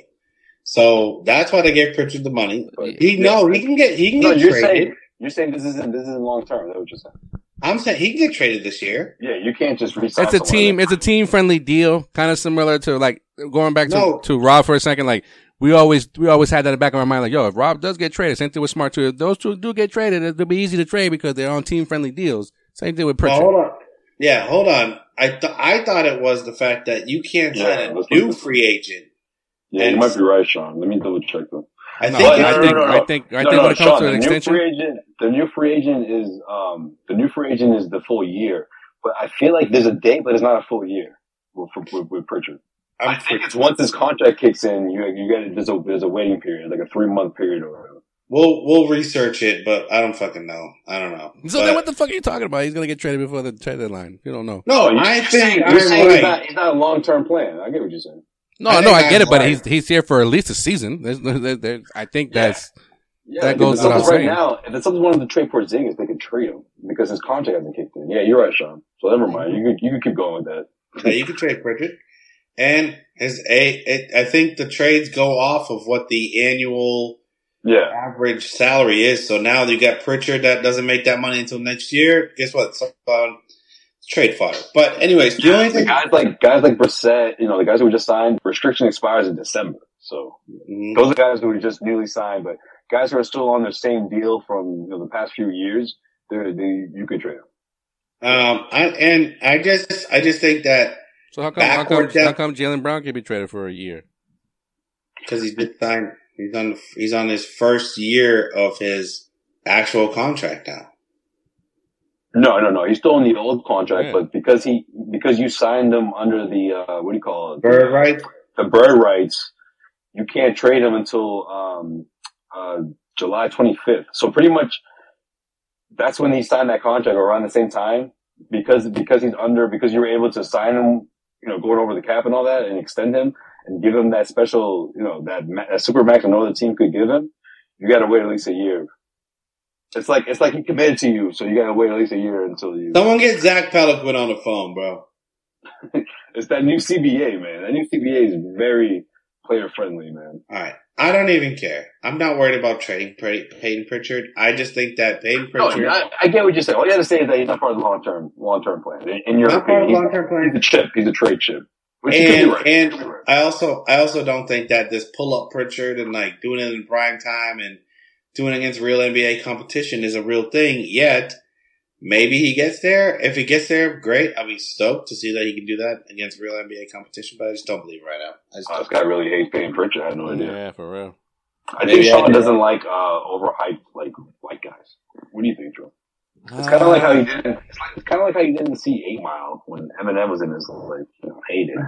So that's why they gave Pritchard the money. He no, he can get he can No, get you're traded. saying you're saying this isn't this isn't long term. That's what you're saying. I'm saying he can get traded this year. Yeah, you can't just resign. It's a someone team. that- It's a team friendly deal, kind of similar to like going back to No. to Rob for a second. Like we always we always had that in the back of our mind. Like, yo, if Rob does get traded, same thing with Smart too. If those two do get traded, it'll be easy to trade because they're on team friendly deals. Same thing with Well, Pritchard. hold on. Yeah, hold on. I th- I thought it was the fact that you can't Yeah, sign a let's new look at- free agent. Yeah, you and- might be right, Sean. Let me double check though. I No, think I it's- think I think I No, think no, when it comes Sean, to an the extension, new free agent, the new free agent is um the new free agent is the full year. But I feel like there's a date, but it's not a full year with, with, with Pritchard. I'm I think it's once his contract kicks in, you you get there's a there's a waiting period, like a three month period or whatever. We'll we'll research it, but I don't fucking know. I don't know. so But- then what the fuck are you talking about? He's gonna get traded before the trade deadline. You don't know. no, You're I saying- think you're I'm saying he's right. not he's not a long term plan. I get what you're saying. No, I no, think I get I'm it, but right. he's he's here for at least a season. There's, there, there, I think Yeah. that's Yeah, That if goes the without Celtics right saying. now, if the Celtics wanted to trade Porzingis, they could trade him because his contract hasn't kicked in. Yeah, you're right, Sean. So never mind. You could you could keep going with that. Yeah, you can trade Pritchard, and his a. It, I think the trades go off of what the annual Yeah. average salary is. So now you got Pritchard that doesn't make that money until next year. Guess what? So, um, trade fodder. But anyways, the only The thing. guys like guys like Brissett, you know, the guys who just signed, restriction expires in December. So Mhm. those are guys who were just newly signed, but guys who are still on their same deal from you know the past few years, they're they you could trade them. Um, I, and I just, I just think that so. How come? How come? Backward depth. How come Jaylen Brown can be traded for a year? because he's just signed, he's on, he's on his first year of his actual contract now. No, no, no. He's still on the old contract, Yeah. but because he because you signed him under the uh what do you call it? Bird rights. The bird rights, you can't trade him until um uh July twenty-fifth. So pretty much that's when he signed that contract, or around the same time, because because he's under because you were able to sign him, you know, going over the cap and all that, and extend him and give him that special, you know, that, ma- that super max no other team could give him. You got to wait at least a year. It's like it's like he committed to you, so you got to wait at least a year until you. Someone get Zach Peliquin on the phone, bro. It's that new C B A, man. That new C B A is very player friendly, man. All right. I don't even care. I'm not worried about trading Pey- Peyton Pritchard. I just think that Peyton No, Pritchard. I, I get what you're saying. All you have to say is that he's not part of the long term long term plan. In, in your Not part of opinion, long-term plan. he's, he's a chip. He's a trade chip. Which you could be And right. and You could be right. I also I also don't think that this pull up Pritchard and like doing it in prime time and doing it against real N B A competition is a real thing yet. Maybe he gets there. If he gets there, great. I'll be stoked to see that he can do that against real N B A competition, but I just don't believe it right now. I just Oh, this don't. guy really hates Payne Pritchard. I had no idea. Yeah, for real. I think Maybe I Sean do. doesn't like uh, overhyped like white guys. What do you think, Joe? It's kind of like how he didn't. It's, like, it's kind of like how you didn't see Eight Mile when Eminem was in his like you know hated.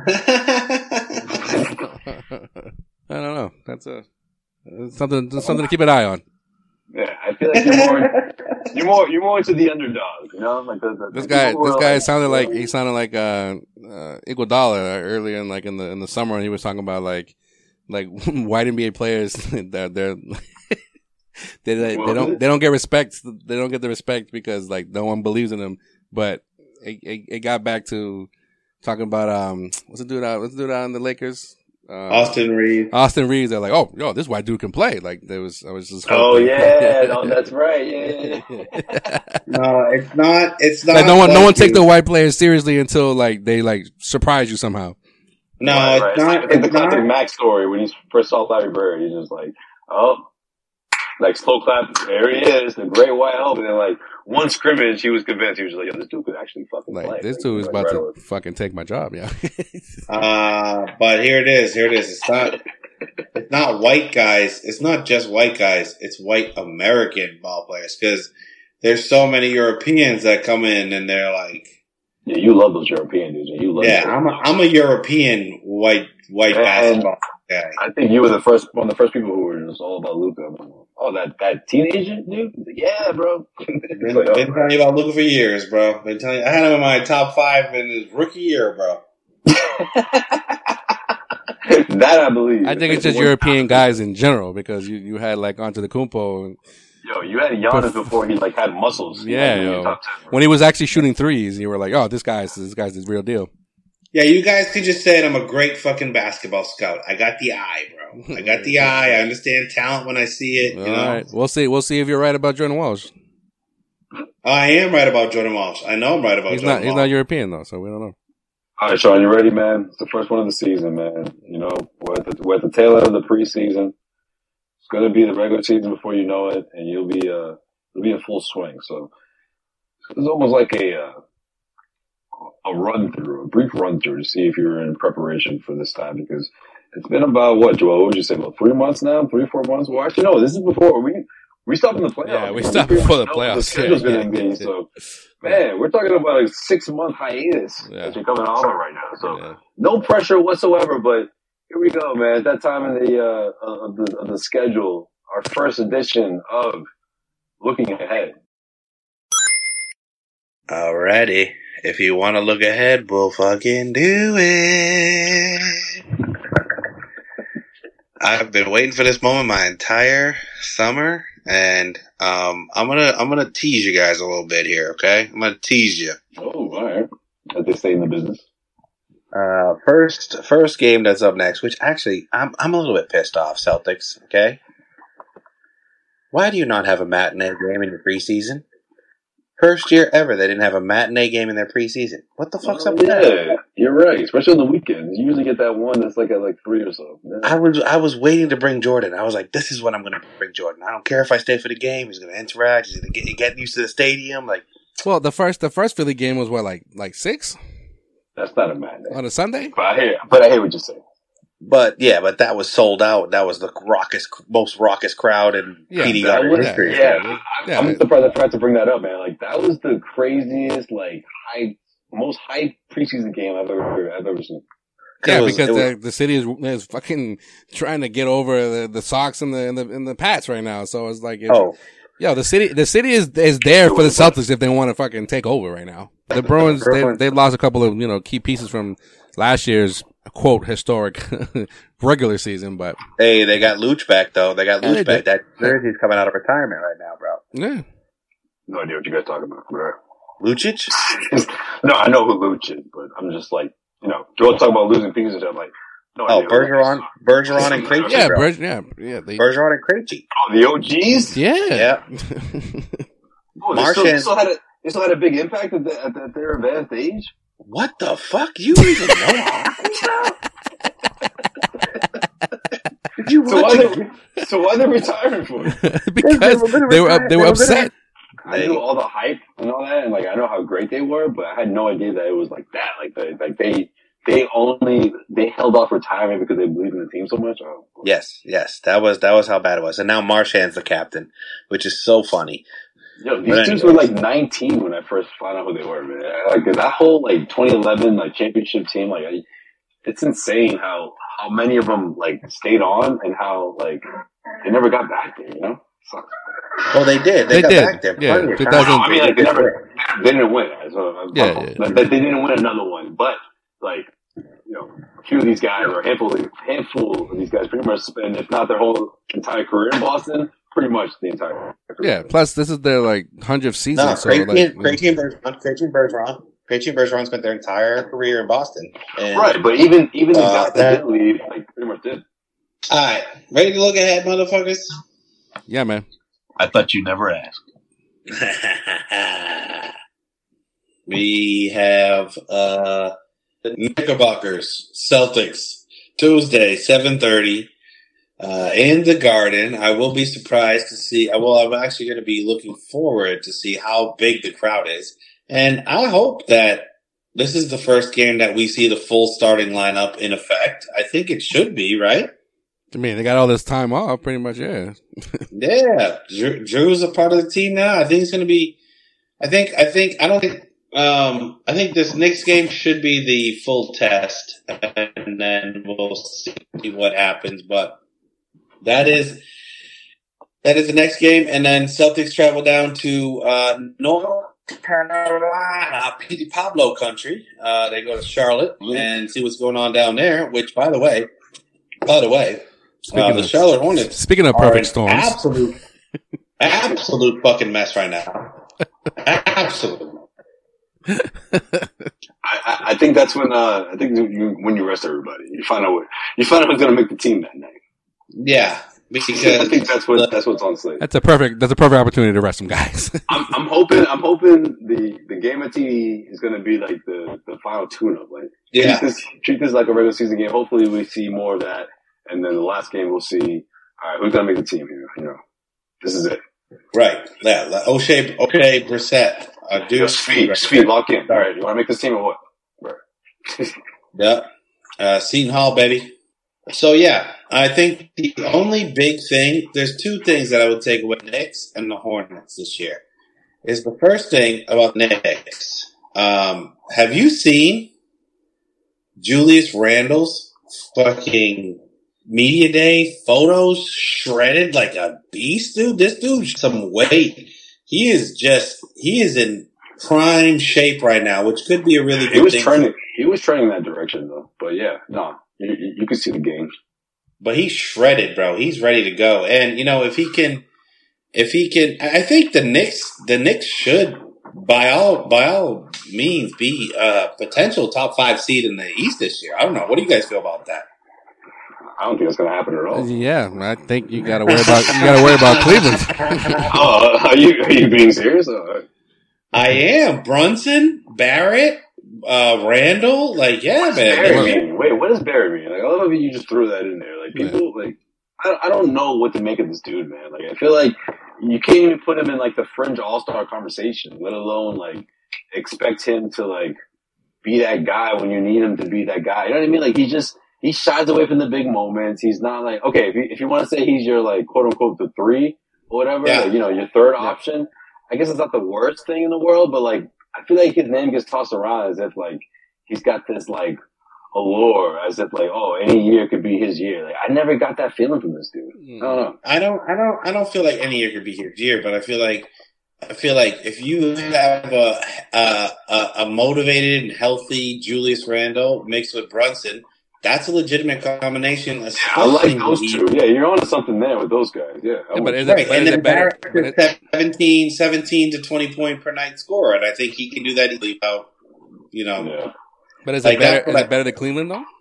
I don't know. That's a it's something that's something to keep an eye on. Yeah, I feel like you're more you're more you're more into the underdog. You know, like the, the This the guy, people who this are guy like- sounded like he sounded like uh, uh Iguodala earlier in like in the in the summer, and he was talking about like like white N B A players that they're they they, they don't they don't get respect. They don't get the respect because like no one believes in them. But it it, it got back to talking about um what's the dude out what's the dude out in the Lakers. Uh, Austin Reeves. Austin Reeves. They're like, oh, yo, this white dude can play. Like there was, I was just. Oh hoping. yeah, no, that's right. Yeah, yeah, yeah. No, it's not. It's not. Like no one, no like one takes you- the white players seriously until like they like surprise you somehow. No, Right, it's right. not. It's like, it's It's the classic not. Max story when he first saw Larry Bird. He's just like, oh, like slow clap. There he is, the great white hope. And then like one scrimmage, he was convinced. He was just like, yo, this dude could actually fucking Like play. this Like, dude is like, about right to away. fucking take my job. Yeah. Uh, but here it is. Here it is. It's not. It's not white guys. It's not just white guys. It's white American ball players because there's so many Europeans that come in and they're like, Yeah, you love those European dudes. You love yeah, them. I'm a, I'm a European white white And basketball guy. I think you were the first one of the first people who were just all about Luka. Oh, that that teenager dude? Yeah, bro. Been, like, been oh, telling you about Luka for years, bro. Been telling you, I had him in my top five in his rookie year, bro. That I believe. I think it's just European guys in general because you, you had like Antetokounmpo and Yo, you had Giannis before he like had muscles. yeah, He yo. top ten, when he was actually shooting threes, and you were like, "Oh, this guy's this guy's the real deal." Yeah, you guys could just say I'm a great fucking basketball scout. I got the eye, bro. I got the eye. I understand talent when I see it. You All know? right, we'll see. We'll see if you're right about Jordan Walsh. I am right about Jordan Walsh. I know I'm right about He's Jordan not. He's Walsh. not European though, so we don't know. All right, Sean, you ready, man? It's the first one of the season, man. You know, we're at the, we're at the tail end of the preseason. It's going to be the regular season before you know it, and you'll be uh, you'll be in full swing. So it's almost like a uh, a run through, a brief run through to see if you're in preparation for this time because it's been about what, Joel? What would you say? About three months now? Three, four months? Well, actually, no. This is before we we stopped in the playoffs. Yeah, we You know, stopped pretty before much the know what playoffs. The schedule's Yeah, going to yeah, be so. Man, we're talking about a six month hiatus Yeah. that you're coming out of right now. So Yeah. no pressure whatsoever, but here we go, man. At that time in the, uh, of the, of the schedule, our first edition of Looking Ahead. Alrighty. If you want to look ahead, we'll fucking do it. I've been waiting for this moment my entire summer, and um, I'm gonna I'm gonna tease you guys a little bit here, okay? I'm gonna tease you. Oh, all right. As they say in the business. Uh, first first game that's up next, which actually I'm I'm a little bit pissed off, Celtics. Okay, why do you not have a matinee game in your preseason? First year ever they didn't have a matinee game in their preseason. What the fuck's Oh, up with yeah, that? you're right. Especially on the weekends. You usually get that one that's like at like three or so. Yeah. I was I was waiting to bring Jordan. I was like, this is when I'm going to bring Jordan. I don't care if I stay for the game. He's going to interact. He's going to get get used to the stadium. Like, Well, the first the first Philly game was what like like six That's not a matinee. on a Sunday. But I hear, but I hear what you're saying. but yeah, but that was sold out. That was the raucous, most raucous crowd in Yeah, P D That Garden was, history. yeah, Yeah. I'm surprised I forgot to bring that up, man. Like that was the craziest, like high, most hype preseason game I've ever, I've ever seen. Yeah, It was- because it the, the city is, is fucking trying to get over the, the Sox and the and the and the Pats right now. So it's like, it's, Oh, yo, the city the city is is there for the Celtics if they want to fucking take over right now. The Bruins they they lost a couple of you know key pieces from last year's quote historic regular season, but hey, they got Luch back though. They got Yeah, they Luch back. did. That jersey's coming out of retirement right now, bro. yeah, No idea what you guys talking about. Right. Lucic? No, I know who Luch is, but I'm just like, you know, Joel talk about losing pieces. I'm like, no Oh, idea who that Bergeron, is. Bergeron and Krejci, yeah, bro. Berg, yeah, yeah, they, Bergeron and Krejci. Oh, the O Gs. yeah, Yeah. Oh, they still, they Marchand- still had a, they still had a big impact at, the, at, the, at their advanced age. What the fuck? You even know? Did you So watch why it? they, so why they retiring for? because They were gonna they were retire- they were they were upset. I knew all the hype and all that, and like I know how great they were, but I had no idea that it was like that. Like they, like they, they only they held off retirement because they believed in the team so much. Oh, Yes, yes, that was that was how bad it was. And now Marchand's the captain, which is so funny. yo, these But dudes anyways. were like nineteen when I first found out who they were, man. Like that whole like twenty eleven like championship team, like I, it's insane how how many of them like stayed on and how like they never got back there. You know, sucks. Well, they did. They, They got did. back there. Yeah, plenty of two times. thousand I mean, like they never, they didn't win. So, uh, Yeah, uh, yeah. Like, they didn't win another one, but like, you know, a few of these guys, or a handful, of, handful of these guys, pretty much spend, if not their whole entire career in Boston, pretty much the entire. Career. Yeah, plus this is their like hundredth season. No, so Krejci, like, and- Krejci and Bergeron, Krejci and Bergeron, Krejci and Bergeron spent their entire career in Boston. And, Right, but even even the Uh, guys that that- did leave, like pretty much did. All right, ready to look ahead, motherfuckers? yeah, man. I thought you never asked. We have uh, the Knickerbockers, Celtics, Tuesday, seven thirty, uh, in the Garden. I will be surprised to see, well, I'm actually going to be looking forward to see how big the crowd is. And I hope that this is the first game that we see the full starting lineup in effect. I think it should be, right? I mean, they got all this time off, pretty much. Yeah, Yeah, Drew, Drew's a part of the team now. I think it's going to be. I think. I think. I don't think. Um, I think this next game should be the full test, and then we'll see what happens. But that is that is the next game, and then Celtics travel down to uh, North Carolina, Petey Pablo country. Uh, they go to Charlotte and see what's going on down there. Which, by the way, by the way, uh, the of, Charlotte Hornets. Speaking of perfect storms, absolute, absolute fucking mess right now. Absolute. I, I think that's when uh, I think you, when you rest everybody, you find out what, you find out who's going to make the team that night. Yeah, because I think that's what that's what's on slate. That's a perfect that's a perfect opportunity to rest some guys. I'm, I'm hoping I'm hoping the, the game at T D is going to be like the, the final tune-up. Like yeah, treat this treat this like a regular season game. Hopefully we see more of that, and then the last game we'll see. All right, who's going to make the team here? You know, this is it. Right. Yeah. Like O'Shea, O'Shea, Brissett. Uh, Yo, Speed, Speed, lock in. All right, you want to make this team or what? Right. Yeah. Uh, Seton Hall, baby. So, yeah, I think the only big thing, there's two things that I would take away from the Knicks and the Hornets this year. Is the first thing about Knicks. Um, have you seen Julius Randle's fucking media day photos shredded like a beast, dude? This dude's some weight. He is just, he is in prime shape right now, which could be a really good he was thing. Trending, he was trending that direction, though. But yeah, no, you, you, you can see the games. But he's shredded, bro. He's ready to go. And, you know, if he can, if he can, I think the Knicks, the Knicks should, by all, by all means, be a potential top five seed in the East this year. I don't know. What do you guys feel about that? I don't think that's going to happen at all. Yeah, I think you got to worry about you got to worry about Cleveland. Oh, are you are you being serious? Or? I am. Brunson, Barrett, uh, Randall, like yeah, What's man. Barry mean? Wait, what does Barry mean? Like, I love how you just threw that in there. Like people, yeah. like I, I don't know what to make of this dude, man. Like I feel like you can't even put him in like the fringe All Star conversation, let alone like expect him to like be that guy when you need him to be that guy. You know what I mean? Like he just. He shies away from the big moments. He's not like, okay, if you, if you want to say he's your, like, quote unquote, the three or whatever, yeah. like, you know, your third yeah. option, I guess it's not the worst thing in the world, but, like, I feel like his name gets tossed around as if, like, he's got this, like, allure, as if, like, oh, any year could be his year. Like, I never got that feeling from this dude. I don't know. I don't, I don't, I don't feel like any year could be his year, but I feel like, I feel like if you have a, a, a, a motivated and healthy Julius Randle mixed with Brunson, that's a legitimate combination. Yeah, I like those two. Yeah, you're on to something there with those guys. Yeah, yeah but is right. it, but and is then it better? Barrett seventeen, seventeen to twenty point per night scorer, and I think he can do that easily. About you know, yeah. But is like it better? Is that, it better than Cleveland though?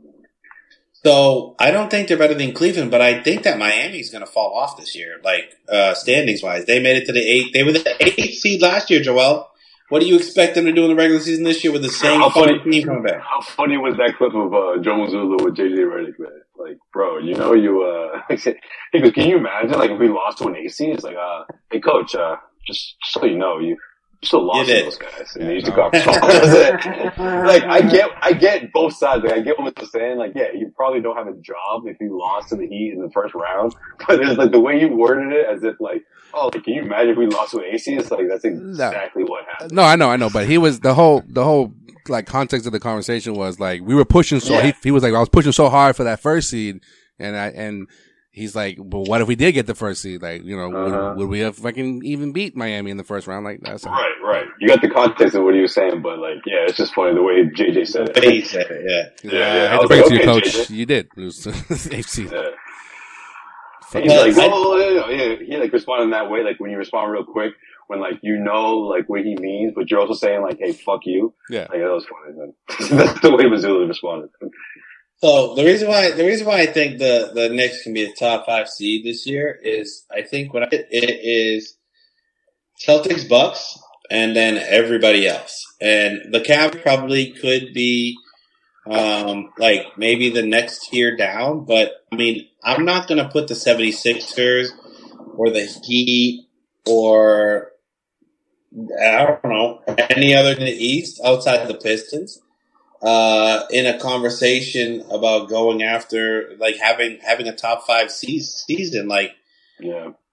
So I don't think they're better than Cleveland, but I think that Miami's going to fall off this year, like uh, standings wise. They made it to the eighth. They were the eighth seed last year, Joel. What do you expect them to do in the regular season this year with the same how funny, team coming back? How funny was that clip of uh, Joe Mazzulla with J J Redick, man? Like, bro, you know you, uh, he goes, can you imagine, like, if we lost to an A C? It's like, uh, hey, coach, uh, just, just so you know, you still lost to those guys. And yeah, they used to go, like, I get, I get both sides. Like, I get what they're saying. Like, yeah, you probably don't have a job if you lost to the Heat in the first round. But it's like the way you worded it as if, like, oh, like, can you imagine if we lost to an A C? It's like, that's exactly no. what happened. No, I know, I know. But he was, the whole, the whole, like, context of the conversation was, like, we were pushing so, yeah. he, he was like, I was pushing so hard for that first seed. And I, and he's like, but what if we did get the first seed? Like, you know, uh-huh. would, would we have fucking even beat Miami in the first round? Like, that's right, right. You got the context of what he was saying, but like, yeah, it's just funny the way J J said it. He said it, yeah. Yeah, yeah, yeah. I had I to bring like, it to okay, you, coach. J J. You did. It was F C. Yeah. He's like, oh, yeah, yeah. He like responded in that way, like when you respond real quick, when like you know like what he means, but you're also saying like, hey, fuck you. Yeah. Like that was funny. That's the way Mazzulla responded. So the reason why the reason why I think the, the Knicks can be a top five seed this year is I think what I, it is Celtics, Bucks, and then everybody else. And the Cavs probably could be um, like maybe the next tier down, but I mean I'm not gonna put the seventy-sixers or the Heat or I don't know any other in the East outside of the Pistons. Uh, in a conversation about going after, like having having a top five season, like yeah,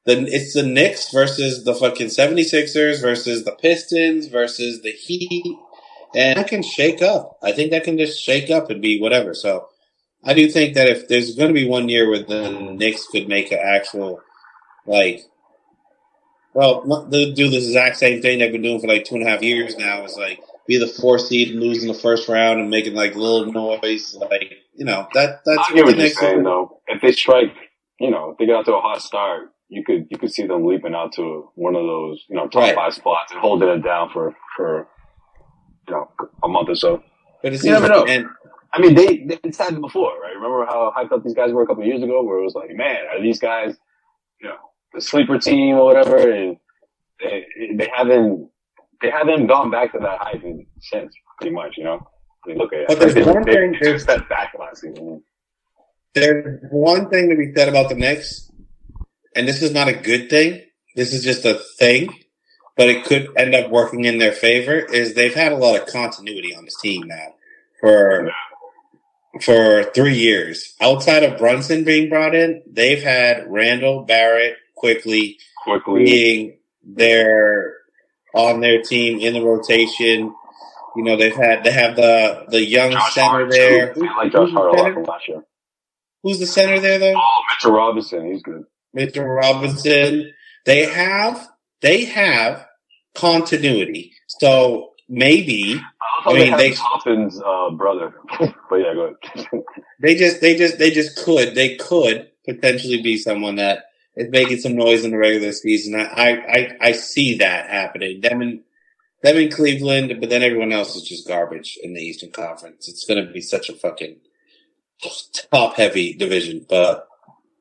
the it's the Knicks versus the fucking seventy-sixers versus the Pistons versus the Heat, and that can shake up. I think that can just shake up and be whatever. So I do think that if there's going to be one year where the Knicks could make an actual, like, well, they'll do the exact same thing they've been doing for like two and a half years now. It's like be the fourth seed and lose in the first round and making like little noise, like, you know, that that's I get what you're saying, though. If they strike, you know, if they get out to a hot start, you could you could see them leaping out to one of those, you know, top right. five spots and holding it down for for you know a month or so. But it's you never know. And, I mean, they, they it's happened before, right? Remember how hyped up these guys were a couple of years ago, where it was like, man, are these guys, you know, the sleeper team or whatever? And they they haven't they haven't gone back to that hype since, pretty much, you know. I mean, look at it. But there's they, one they, thing. they took that back last season. There's one thing to be said about the Knicks, and this is not a good thing. This is just a thing, but it could end up working in their favor. Is they've had a lot of continuity on this team now for. For three years. Outside of Brunson being brought in, they've had Randall, Barrett, Quickly, Quickly being their on their team in the rotation. You know, they've had they have the the young Josh center Hart, there. too. I like Josh Hart a lot from last year. Who's the center there though? Oh, Mitchell Robinson, he's good. Mitchell Robinson. They have they have continuity. So maybe I, I mean they Toppin's uh, brother. But yeah, go ahead. They just, they just, they just could, they could potentially be someone that is making some noise in the regular season. I, I, I see that happening. Them in, them in Cleveland, but then everyone else is just garbage in the Eastern Conference. It's going to be such a fucking top heavy division, but,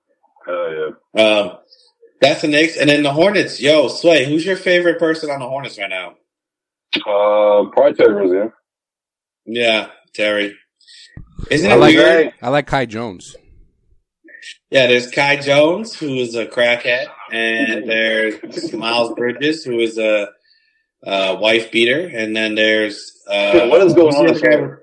oh yeah. Um, that's the Knicks. And then the Hornets. Yo, Sway, who's your favorite person on the Hornets right now? Uh, probably Terry Rozier. Yeah, Terry. Isn't it I like, weird? I like Kai Jones. Yeah, there's Kai Jones, who is a crackhead, and there's Miles Bridges, who is a, a wife beater, and then there's uh, what is going on?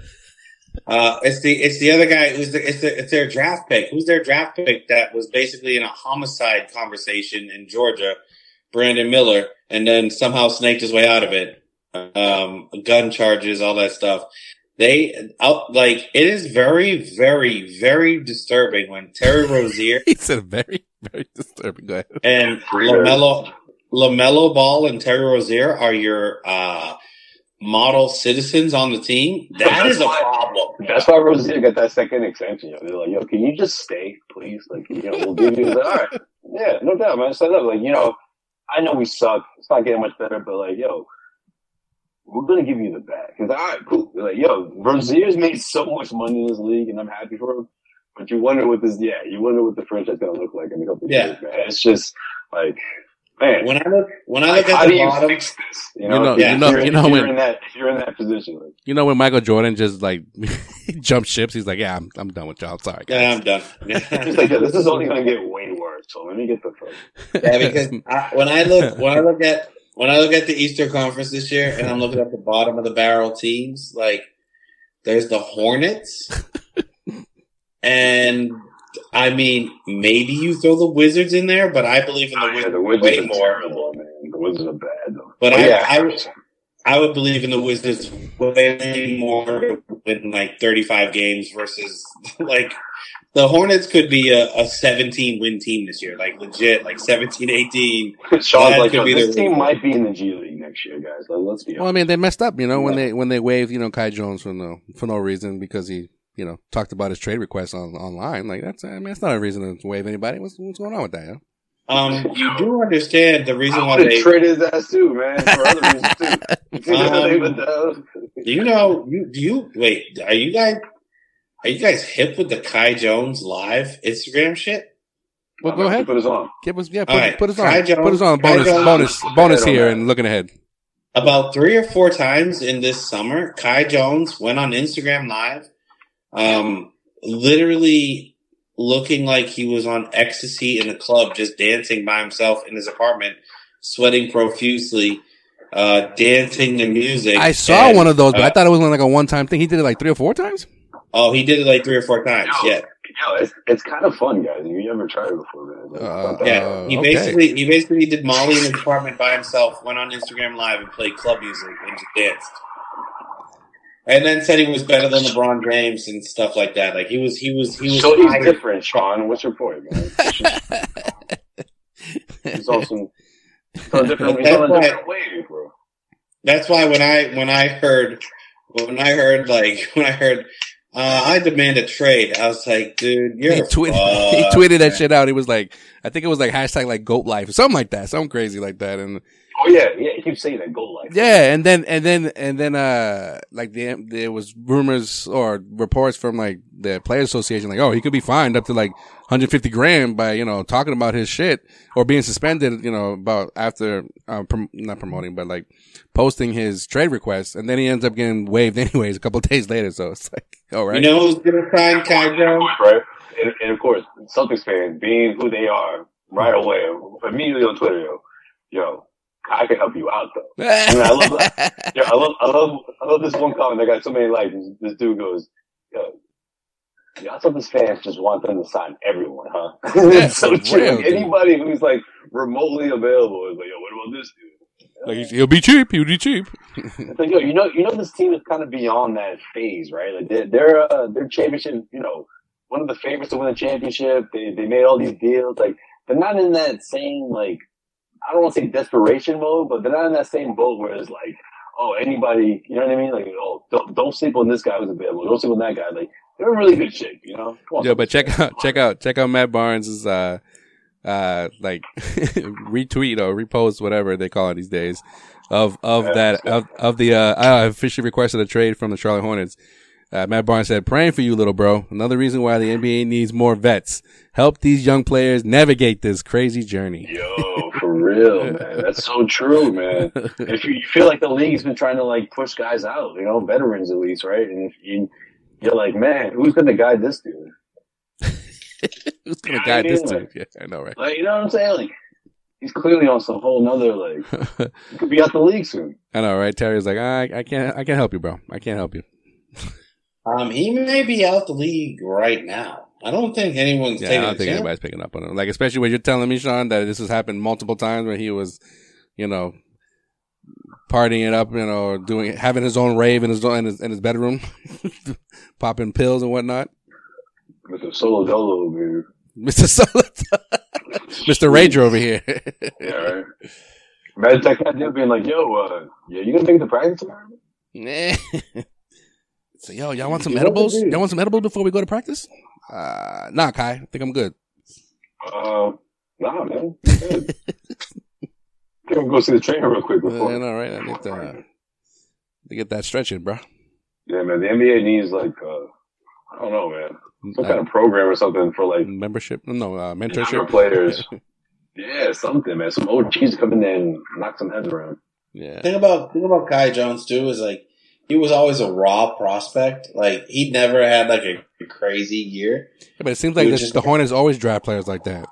Uh, it's the it's the other guy who's the it's the it's their draft pick. Who's their draft pick that was basically in a homicide conversation in Georgia, Brandon Miller, and then somehow snaked his way out of it. Um, gun charges, all that stuff. They out like it is very, very, very disturbing when Terry Rozier. He said very, very disturbing. Go ahead. And LaMelo, LaMelo Ball and Terry Rozier are your uh, model citizens on the team. That is a problem. That's why Rozier got that second extension. Yo. They're like, yo, can you just stay, please? Like, you know, we'll give you. Like, all right, yeah, no doubt, man. So like, you know, I know we suck. It's not getting much better, but like, yo. We're gonna give you the bag. Cause all right, cool. We're like, yo, Rozier's made so much money in this league, and I'm happy for him. But you wonder what this, yeah, you wonder what the franchise is gonna look like in a couple of yeah. years, man. It's just like, man. When I look, when I look like, at how the do you bottom, fix this? You know, you know, yeah, you know, you're, you know you're when in that, you're in that position. Like, you know when Michael Jordan just like jumped ships. He's like, yeah, I'm, I'm done with y'all. Sorry, guys. yeah, I'm done. it's like, yeah, this is only gonna get way worse. So let me get the fuck. Yeah, because I, when I look, when I look at. When I look at the Eastern Conference this year and I'm looking at the bottom of the barrel teams, like there's the Hornets and I mean, maybe you throw the Wizards in there, but I believe in the Oh, Wizards, yeah, the Wizards way are more. terrible, man. The Wizards are bad though. But oh, I, yeah, I, would, I would believe in the Wizards way more to win like thirty-five games versus like the Hornets could be a, a seventeen win team this year, like legit, like seventeen, eighteen. Sean's like, could yo, be this the team reason. might be in the G League next year, guys. Like, let's be honest. Well, I mean, they messed up, you know, when Yeah. they when they waived, you know, Kai Jones for no for no reason because he, you know, talked about his trade request on online. Like that's, I mean, that's not a reason to waive anybody. What's what's going on with that? You know? Um, you do understand the reason I why would they have traded his ass too, man, for other reasons too. Um, Do you know? You do you wait? Are you guys? Are you guys hip with the Kai Jones live Instagram shit? Well, go ahead. Put us on. Give us, yeah, put, All right. put us Kai on. Jones- Put us on. Kai Bonus, Jones- bonus, Kai bonus Jones. here and looking ahead. About three or four times in this summer, Kai Jones went on Instagram Live, um, literally looking like he was on ecstasy in a club, just dancing by himself in his apartment, sweating profusely, uh, dancing to music. I saw And, one of those, but uh, I thought it was like a one time thing. He did it like three or four times. Oh, he did it like three or four times. Yo, Yeah. Yo, it's it's kind of fun, guys. You ever tried it before, man? Like, Uh, Yeah, he okay. basically he basically did Molly in his apartment by himself, went on Instagram Live and played club music and just danced. And then said he was better than LeBron James and stuff like that. Like he was, he was, he was. So he's higher. different, Sean. What's your point, man? He's also he's on a different, he's on a different wave, bro. That's why when I when I heard when I heard like when I heard uh, I demand a trade, I was like, dude, you're He tweeted, fucked, he tweeted that man. shit out. He was like, I think it was like hashtag like goat life or something like that, something crazy like that. And Oh yeah, yeah. He keeps saying that goal life. yeah, and then and then and then uh like the, there was rumors or reports from like the Players Association like, oh, he could be fined up to like one hundred fifty grand by, you know, talking about his shit or being suspended, you know, about after uh, prom- not promoting but like posting his trade request, and then he ends up getting waived anyways a couple of days later. So it's like, all right, You know who's gonna sign Kai Jones? Right? And, and of course, Celtics fans, being who they are, right away, immediately on Twitter, yo, yo, I can help you out though. I mean, I love that. Yo, I love, I love, I love this one comment that got so many likes. This dude goes, yo, yo, I thought this fans just want them to sign everyone, huh? It's so for true. real, Like, dude. anybody who's like remotely available is like, yo, what about this dude? like he's- he'll be cheap, he'll be cheep. It's like, yo, you know, you know, this team is kind of beyond that phase, right? Like they're, they're, uh, they're championship, you know, one of the favorites to win the championship. They, they made all these deals. Like they're not in that same, like, I don't want to say desperation mode, but they're not in that same boat where it's like, oh, anybody, you know what I mean? Like, oh, don't, don't sleep on this guy who's available. Don't sleep on that guy. Like, they're in really good shape, you know? Come on, Yeah, but check out, check out, check out Matt Barnes' uh, uh, like retweet or repost, whatever they call it these days, of of Yeah, that of of the uh, I officially requested a trade from the Charlotte Hornets. Uh, Matt Barnes said, "Praying for you, little bro. Another reason why the N B A needs more vets. Help these young players navigate this crazy journey." Yo, for real, man. That's so true, man. If you, you feel like the league's been trying to like push guys out, you know, veterans at least, right? And if you, you're like, man, who's going to guide this dude? Who's gonna Yeah, guide this yeah. dude? Yeah, I know, right? Like, you know what I'm saying? Like, he's clearly on some whole nother, like, he could be out the league soon. I know, right? Terry's like, I, I can't, I can't help you, bro. I can't help you. Um, he may be out the league right now. I don't think anyone's Yeah, taking I don't a think chance. anybody's picking up on him. Like, especially when you're telling me, Sean, that this has happened multiple times where he was, you know, partying it up, you know, doing, having his own rave in his own, in his, in his bedroom, popping pills and whatnot. Mister Solo Dolo, dude. Mister Solita. Mister Rager over here. Yeah, right. Imagine that guy dude being like, yo, uh, yeah, you gonna take the practice tomorrow? Nah. So, yo, y'all want some You know edibles? what to do. Y'all want some edibles before we go to practice? Uh, nah, Kai. I think I'm good. Uh, nah, man. I'm good. I'm gonna go see the trainer real quick Uh, before. I know, right? I need to, uh, to get that stretch in, bro. Yeah, man. The N B A needs like, uh, I don't know, man, some Uh, kind of program or something for like membership? No, uh, younger mentorship. players. Yeah, something, man. Some O Gs come in there and knock some heads around. Yeah. Thing about thing about Kai Jones too is like he was always a raw prospect. Like he never had like a, a crazy year. Yeah, but it seems like He the, was just- the Hornets always draft players like that.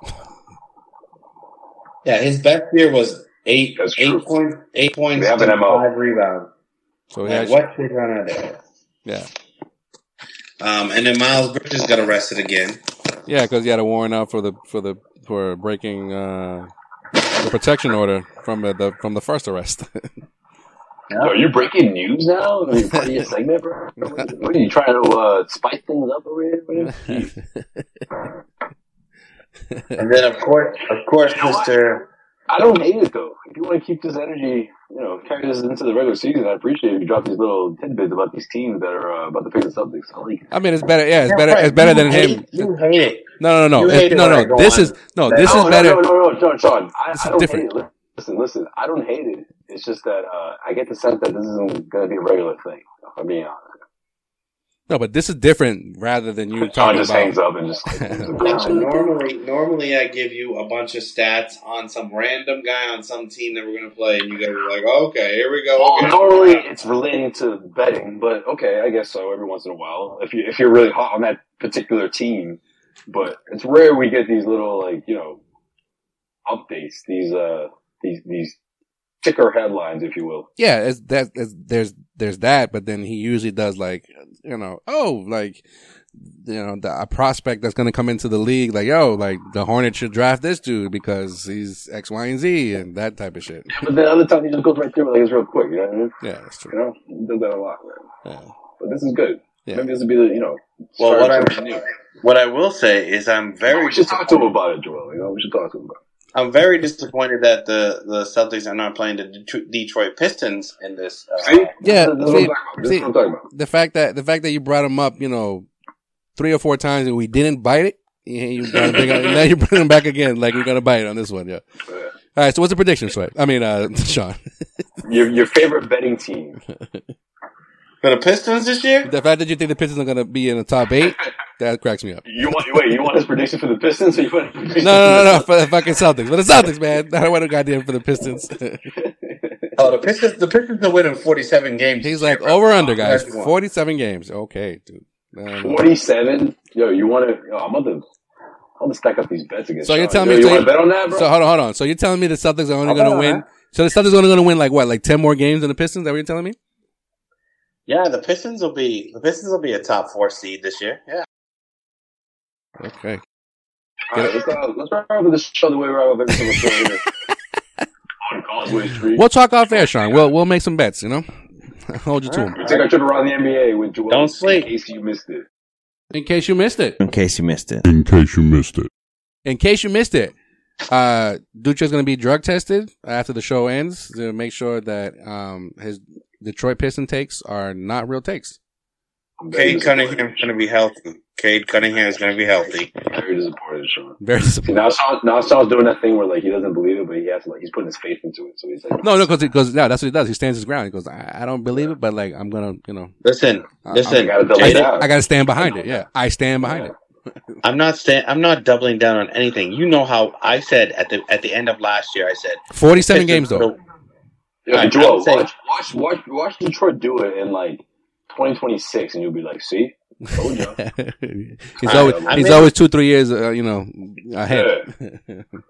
Yeah, his best year was eight That's true. eight points eight points They have an and M O. five rebounds. So Like, yeah, sh- what shit run out there? yeah, Um, and then Miles Bridges got arrested again. yeah, because he had a warrant out for the for the for breaking uh, the protection order from the, the from the first arrest. So are you breaking news now? Are you part of your segment, bro? What are you trying to uh, spice things up over here? Man? And then of course of course You know what? Mister I don't hate it though. If you want to keep this energy, you know, carry this into the regular season, I appreciate if you drop these little tidbits about these teams that are uh, about to pick the Celtics. I like it. I mean, it's better. Yeah, it's better. It's better than him. You hate it. No, no, no, You no. hate It- it no, when I no. go This on is no. that- This no, is better. No, no, no, no, Sean, Sean. I, This I is don't different. hate it. Listen, listen. I don't hate it. It's just that uh, I get the sense that this isn't going to be a regular thing. If I'm being honest. No, but this is different rather than you Sean talking just about. hangs up and just. Like, No, normally, normally I give you a bunch of stats on some random guy on some team that we're going to play, and you guys are like, okay, here we go. Well, Okay. normally it's relating to betting, but okay, I guess so. Every once in a while, if you if you're really hot on that particular team, but it's rare we get these little like you know updates, these uh these these ticker headlines, if you will. Yeah, it's that. It's, there's there's that, but then he usually does like you know, oh, like, you know, the, a prospect that's going to come into the league, like, yo, like the Hornets should draft this dude because he's X, Y, and Z and that type of shit. But then other times he just goes right through like it's real quick. You know what I mean? Yeah, that's true. You know, he does that a lot, man. Yeah. But this is good. Yeah. Maybe this will be the you know. Well, what I new. what I will say is I'm very. We should talk to him about it, Joel. You know, we should talk to him about it. I'm very disappointed that the, the Celtics are not playing the Det- Detroit Pistons in this. Uh, See? Yeah, That's what see, I'm talking about. That's see, what I'm talking about. the fact that the fact that you brought him up, you know, three or four times and we didn't bite it, you, you gotta bring it, now you're bringing him back again, like we're gonna bite it on this one, yeah. Yeah. All right, so what's the prediction, Sway? I mean, uh, Sean. Your your favorite betting team? for the Pistons this year? The fact that you think the Pistons are gonna be in the top eight, that cracks me up. You want wait? You want his prediction for the Pistons? Or you want his prediction No, no, no, no, for the fucking Celtics. For the Celtics, man. I don't want a goddamn for the Pistons. Oh, the Pistons. The Pistons are winning forty-seven games. He's like, over under, guys. forty-seven games. Okay, dude. No, no. Forty-seven. Yo, you want to? I'm about to. I'm gonna stack up these bets against. So you're Sean. telling Yo, me? you so want to bet on that, bro? So hold on, hold on. So you're telling me the Celtics are only I'll going to bet on win? that. So the Celtics are only going to win like what, like ten more games than the Pistons? Is that what you're telling me? Yeah, the Pistons will be the Pistons will be a top four seed this year. Yeah. Okay. All right, let's uh, let's wrap up this show the way we wrap up every single show here on Causeway Street. We'll talk off air, Sean. We'll we'll make some bets. You know, I'll hold you to them. We take our trip around the N B A with Joel. Don't sleep. In case you missed it. In case you missed it. In case you missed it. In case you missed it. In case you missed it. Uh, Dutra's going to be drug tested after the show ends to make sure that um his Detroit Piston takes are not real takes. Cade Cunningham's going to be healthy. Cade Cunningham is going to be healthy. Very disappointed, Sean. Very See, disappointed. now Sean, now Sean's doing that thing where like he doesn't believe it, but he has to, like he's putting his faith into it. So he's like, No, no, because because no, that's what he does. He stands his ground. He goes, I, I don't believe it, but like I'm gonna, you know, Listen, I- listen. I gotta double I, it out. I got to stand behind it. Yeah, I stand behind it. I'm not sta- I'm not doubling down on anything. You know how I said at the at the end of last year. I said forty-seven games though. Yeah, I- I Joel, would say- watch, watch, watch, watch Detroit do it in like twenty twenty-six, and you'll be like, see, told you. he's always I he's mean- always two three years, uh, you know, ahead.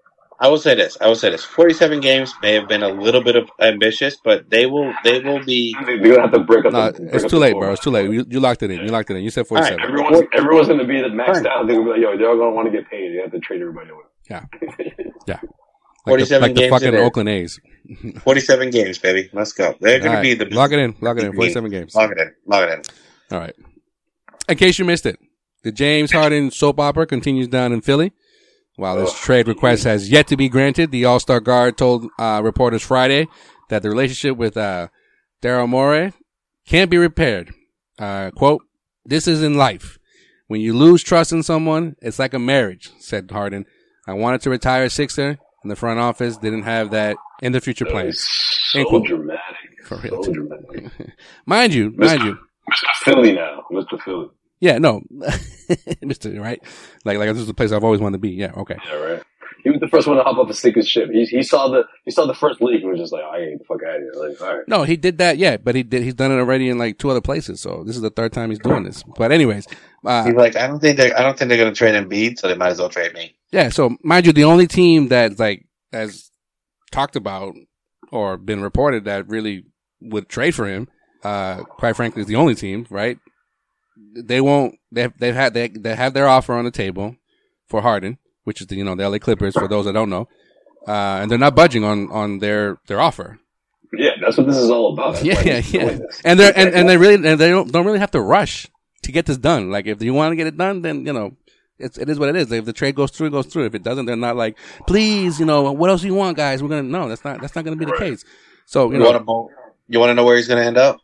I will say this. I will say this. forty-seven games may have been a little bit of ambitious, but they will they will be. They're gonna have to break up. No, the, break it's up too the late, floor. bro. It's too late. You, you locked it in. You locked it in. You said forty-seven. Everyone's, everyone's gonna be the maxed out. They're gonna be like, yo, they're all gonna want to get paid. They have to trade everybody away. Yeah, yeah. Like the, forty-seven like the games fucking it is. Oakland A's. forty-seven games, baby. Let's go. They're going All to right. be the Lock it in. Lock it in. forty-seven games. Lock it in. Lock it in. All right. In case you missed it, the James Harden soap opera continues down in Philly. While this trade request has yet to be granted, the All-Star guard told uh, reporters Friday that the relationship with uh, Daryl Morey can't be repaired. Uh, quote, "This is in life. When you lose trust in someone, it's like a marriage," said Harden. "I wanted to retire a Sixer, and the front office didn't have that in the future plans." So End quote. dramatic. For real. So dramatic. Mind you, mind you. Mister Philly now. Mister Philly. Yeah, no. Mister Right? Like, like this is the place I've always wanted to be. Yeah, okay. Yeah, right. He was the first one to hop off a sinking ship. He he saw the he saw the first leak and was just like, I ain't the fuck out of here. Like, all right. No, he did that, yeah, but he did, he's done it already in like two other places, so this is the third time he's doing this. But anyways, uh, He's like, I don't think they I don't think they're going to trade Embiid, so they might as well trade me. yeah, so mind you, the only team that like has talked about or been reported that really would trade for him, uh, quite frankly, is the only team, right? They won't, they've, they've had, they, they have their offer on the table for Harden, which is the, you know, the L A Clippers, for those that don't know. Uh, and they're not budging on, on their, their offer. Yeah, that's what this is all about. That's Yeah, why yeah, he's yeah. doing this. And they're, and, and they really, and they don't, don't really have to rush to get this done. Like, if you want to get it done, then, you know, it's, it is what it is. If the trade goes through, it goes through. If it doesn't, they're not like, please, you know, what else do you want, guys? We're going to, no, that's not, that's not going to be the case. So, you You know, want to you want to know where he's going to end up?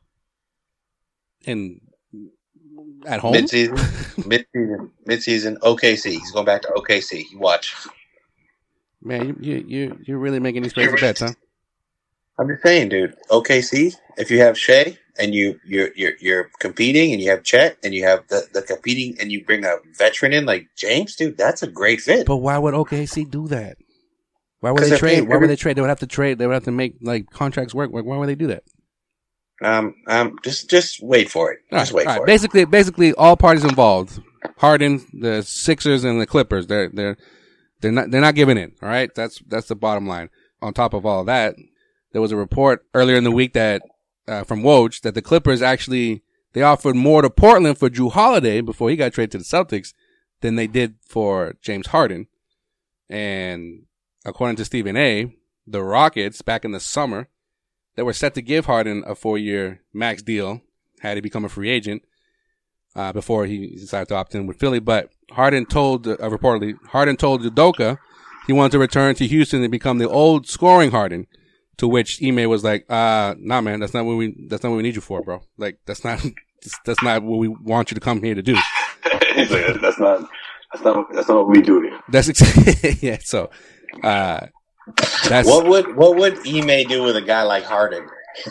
in, at home. Mid-season, mid-season, mid-season. O K C. He's going back to O K C. You watch. Man, you, you, you, you're really making these crazy bets, huh? I'm just saying, dude. O K C. If you have Shea and you you're you're you're competing, and you have Chet, and you have the the competing, and you bring a veteran in like James, dude, that's a great fit. But why would O K C do that? Why would 'Cause they they're trade? paying Why would every- they trade? They would have to trade. They would have to make like contracts work. Why why would they do that? Um, um, just just wait for it. All Just right, wait all for right. it. Basically, basically, all parties involved: Harden, the Sixers, and the Clippers. They're they're they're not they're not giving in. All right, that's that's the bottom line. On top of all that, there was a report earlier in the week that uh, from Woj that the Clippers actually they offered more to Portland for Jrue Holiday before he got traded to the Celtics than they did for James Harden. And according to Stephen A., the Rockets back in the summer, they were set to give Harden a four-year max deal had he become a free agent uh, before he decided to opt in with Philly. But Harden told, uh, reportedly, Harden told Udoka he wanted to return to Houston and become the old scoring Harden. To which Ime was like, uh, nah, man, that's not what we, that's not what we need you for, bro. Like, that's not, that's not what we want you to come here to do. He's like, that's not, that's not, that's not what we do here. That's, ex- yeah, so, uh, that's. What would, what would Ime do with a guy like Harden?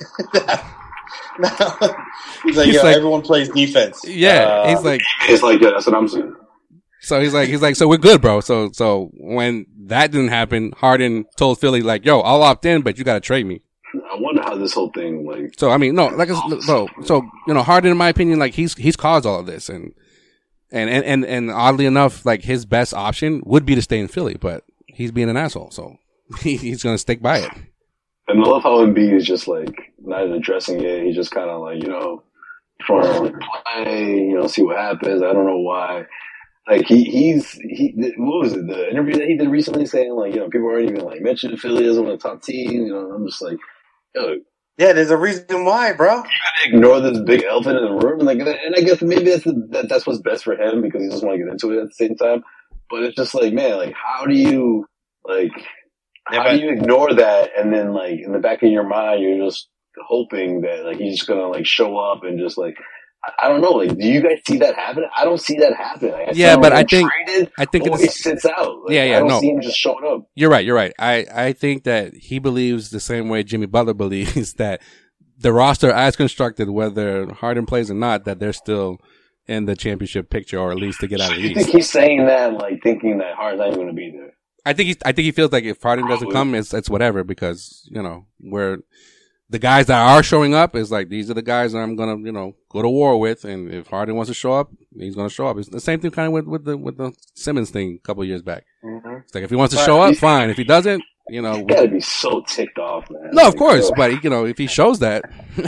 No. He's like, He's yo, like, everyone plays defense. Yeah, uh, he's like, it's like, yeah, that's what I'm saying. So he's like, he's like, so we're good, bro. So, so when that didn't happen, Harden told Philly, like, yo, I'll opt in, but you gotta trade me. I wonder how this whole thing, like. So, I mean, no, like, it's, no, so, you know, Harden, in my opinion, like, he's, he's caused all of this. And, and, and, and, and oddly enough, like, his best option would be to stay in Philly, but he's being an asshole. So he, he's gonna stick by it. And I love how Embiid is just like, not addressing it. He's just kind of like, you know, trying to play, you know, see what happens. I don't know why. Like, he, he's, he, what was it, the interview that he did recently saying, like, you know, people aren't even, like, mentioning Philly as one of the top teams, you know, I'm just like, yo. Yeah, there's a reason why, bro. You gotta ignore this big elephant in the room, and, like, and I guess maybe that's, the, that, that's what's best for him, because he doesn't want to get into it at the same time, but it's just like, man, like, how do you, like, yeah, how but- do you ignore that, and then, like, in the back of your mind, you're just hoping that, like, he's just gonna, like, show up and just, like, I don't know. Like, do you guys see that happen? I don't see that happen. Like, I Yeah, but I think, traded, I think or it's, he sits out. Like, yeah, yeah, I don't no. see him just showing up. You're right. You're right. I, I think that he believes the same way Jimmy Butler believes that the roster as constructed, whether Harden plays or not, that they're still in the championship picture, or at least to get out of the You East. think he's saying that, like, thinking that Harden's not even going to be there? I think he, I think he feels like if Harden doesn't come, it's, it's whatever, because, you know, we're, the guys that are showing up is like, these are the guys that I'm gonna, you know, go to war with. And if Harden wants to show up, he's gonna show up. It's the same thing kind of with, with the, with the Simmons thing a couple of years back. Mm-hmm. It's like, if he wants to but show up, fine. If he doesn't, you know. You gotta be so ticked off, man. No, like, of course. uh, But, you know, if he shows that.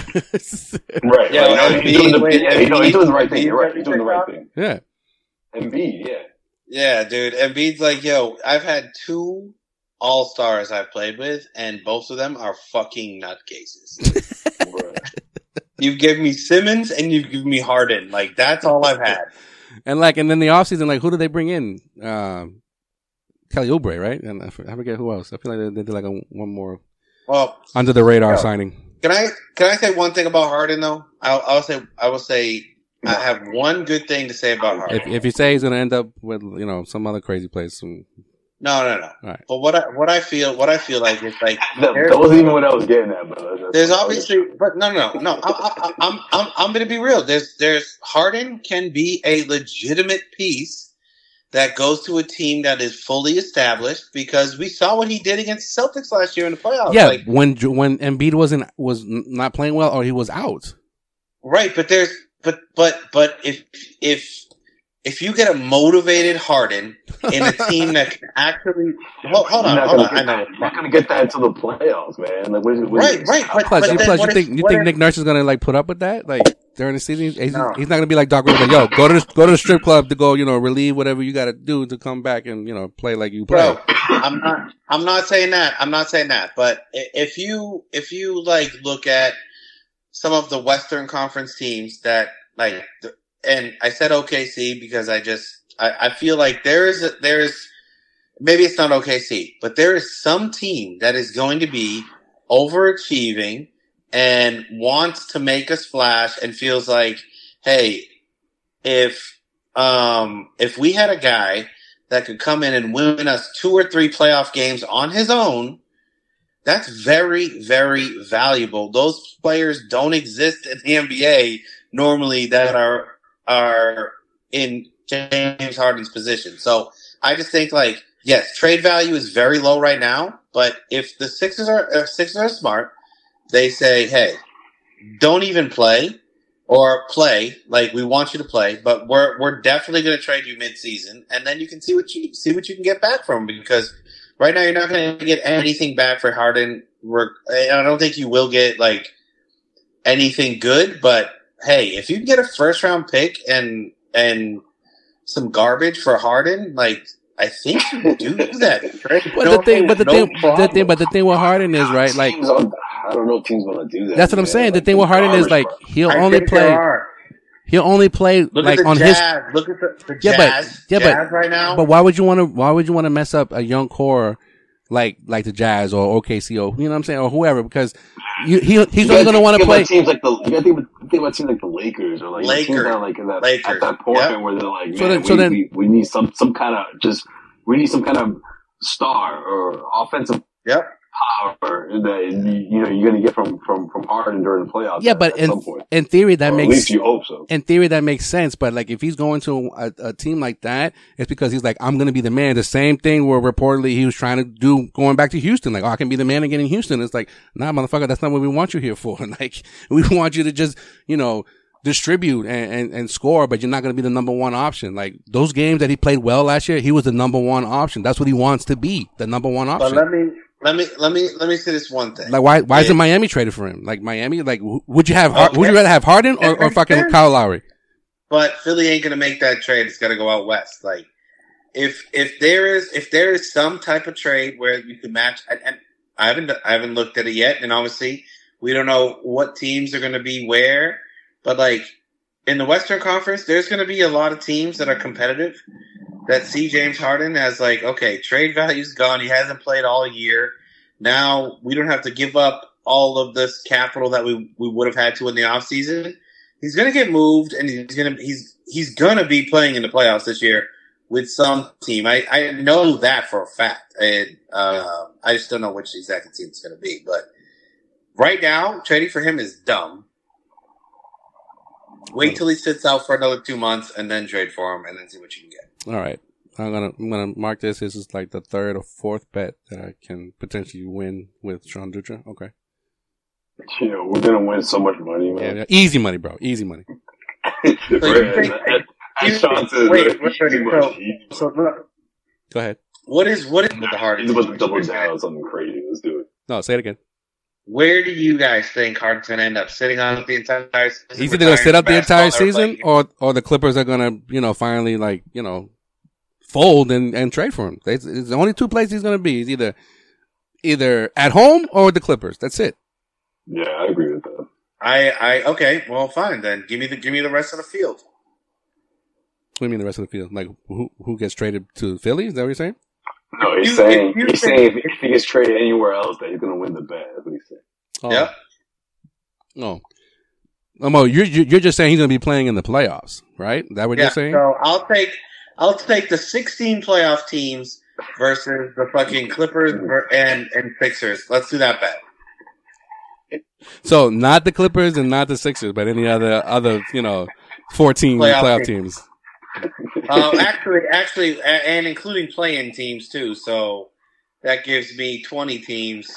right. Yeah, like, Embiid, he's, doing the, wait, yeah, you know, he's doing the right thing. Embiid, You're right. He's doing the right thing. Yeah. Embiid, yeah. Yeah, dude. Embiid's like, yo, I've had two all-stars I've played with, and both of them are fucking nutcases. You've given me Simmons, and you've given me Harden. Like, that's all I've had. And like, and then the offseason, like, who did they bring in? Um, Kelly Oubre, right? And I forget who else. I feel like they did like a, one more Well, under the radar yeah. signing. Can I can I say one thing about Harden though? I'll, I'll say I will say I have one good thing to say about Harden. If, if you say he's going to end up with, you know, some other crazy place. Some... No, no, no. All right. But what I what I feel what I feel like is like That, that wasn't even what I was getting at, but there's obviously, but no, no, no, no. I, I, I'm I'm I'm going to be real. There's there's Harden can be a legitimate piece that goes to a team that is fully established, because we saw what he did against the Celtics last year in the playoffs. Yeah, like, when when Embiid wasn't was not playing well, or he was out. right, but there's but but but if if if you get a motivated Harden in a team that can actually hold, hold on, hold on, get, I know you're not gonna get that until the playoffs, man. Like, what, what right, right. But, Plus, but you, then plus you what think if, you what think if, Nick Nurse is gonna like put up with that, like during the season? He's, No. he's not gonna be like Doc Rivers, like, yo, go to the, go to the strip club to go, you know, relieve whatever you got to do to come back and, you know, play like you play. Bro, I'm not. I'm not saying that. I'm not saying that. But i- if you if you like look at some of the Western Conference teams that like, the- and I said O K C because I just I, I feel like there is a, there is maybe it's not O K C, but there is some team that is going to be overachieving and wants to make a splash and feels like, hey, if um if we had a guy that could come in and win us two or three playoff games on his own, that's very, very valuable. Those players don't exist in the N B A normally that are are in James Harden's position. So I just think, like, yes, trade value is very low right now, but if the Sixers are if Sixers are smart, they say, hey, don't even play. Or play, like, we want you to play, but we're we're definitely going to trade you mid-season, and then you can see what you see what you can get back from him, because right now you're not going to get anything back for Harden. We're, I don't think you will get, like, anything good, but hey, if you get a first round pick and and some garbage for Harden, like I think you can do that. Right? But no, the thing, but the no thing, problem. the thing, but the thing with Harden is right. Like Teams are- I don't know if teams want to do that. that's what I'm man. saying. The Like, thing with Harden is garbage, like bro. he'll I only think play. there are. He'll only play Look like at the on Jazz. his. Look at the, the Yeah, Jazz. but yeah, Jazz but right now. But why would you want to? Why would you want to mess up a young core like like the Jazz or O K C or you know what I'm saying or whoever? Because you, he he's You only gotta going to want to think play. about teams like the. You got to think, about- think about teams like the Lakers or like Lakers. teams that are like in that, Lakers. at that point Yep. where they're like, man, So then- we, so then- we, we need some some kind of just we need some kind of star or offensive Yep. power that you know you're going to get from from from Harden during the playoffs. Yeah, at, but at in some point. in theory that Or at makes least you hope so. in theory that makes sense. But like if he's going to a, a team like that, it's because he's like I'm going to be the man. The same thing where reportedly he was trying to do going back to Houston. Like oh, I can be the man again in Houston. It's like nah, motherfucker, that's not what we want you here for. Like we want you to just you know. distribute and, and, and score, but you're not going to be the number one option. Like those games that he played well last year, he was the number one option. That's what he wants to be, the number one But option. let me let me let me let me say this one thing. Like why why Yeah. isn't Miami traded for him? Like Miami, like wh- would you have Har- Okay. would you rather have Harden or, or fucking Fair. Kyle Lowry? But Philly ain't gonna make that trade. It's gonna go out west. Like if if there is if there is some type of trade where you can match, and, and I haven't I haven't looked at it yet, and obviously we don't know what teams are gonna be where. But like in the Western Conference, there's gonna be a lot of teams that are competitive that see James Harden as like, okay, trade value's gone. He hasn't played all year. Now we don't have to give up all of this capital that we we would have had to in the offseason. He's going to get moved, and he's going to he's he's going to be playing in the playoffs this year with some team. I, I know that for a fact, and uh, I just don't know which exact team it's going to be. But right now, trading for him is dumb. Wait till he sits out for another two months, and then trade for him, and then see what you can get. All right, I'm gonna I'm gonna mark this. This is like the third or fourth bet that I can potentially win with Sean Dutra. Okay, You know, we're gonna win so much money, yeah, man. yeah. Easy money, bro. Easy money. So you think- As you- Sean says, wait, man, wait, easy wait, money, so- easy So look, Go ahead. what is what is the hardest? He's about to double down on something crazy. Let's do it. No, say it again. Where do you guys think Harden's going to end up? Sitting on the entire season? He's either gonna sit out the entire Basketball, or season, playing- or or the Clippers are gonna you know finally like you know fold and, and trade for him. It's, it's the only two places he's gonna be. He's either either at home or with the Clippers. That's it. Yeah, I agree with that. I, I, okay, well, fine then. Give me the, give me the rest of the field. What do you mean the rest of the field? Like who who gets traded to Philly? Is that what you're saying? No, he's You- saying if you he's think- saying if, if he gets traded anywhere else, that he's gonna win the bet. That's what he's saying. Oh, Yep. No. Oh, Mo, you're you're just saying he's gonna be playing in the playoffs, right? Is that what Yeah. you're saying? So I'll take, I'll take the sixteen playoff teams versus the fucking Clippers ver- and and Sixers. Let's do that bet. So not the Clippers and not the Sixers, but any other other you know fourteen Playoff playoff, team. teams. Uh, actually, actually, a- and including play-in teams too. So that gives me twenty teams.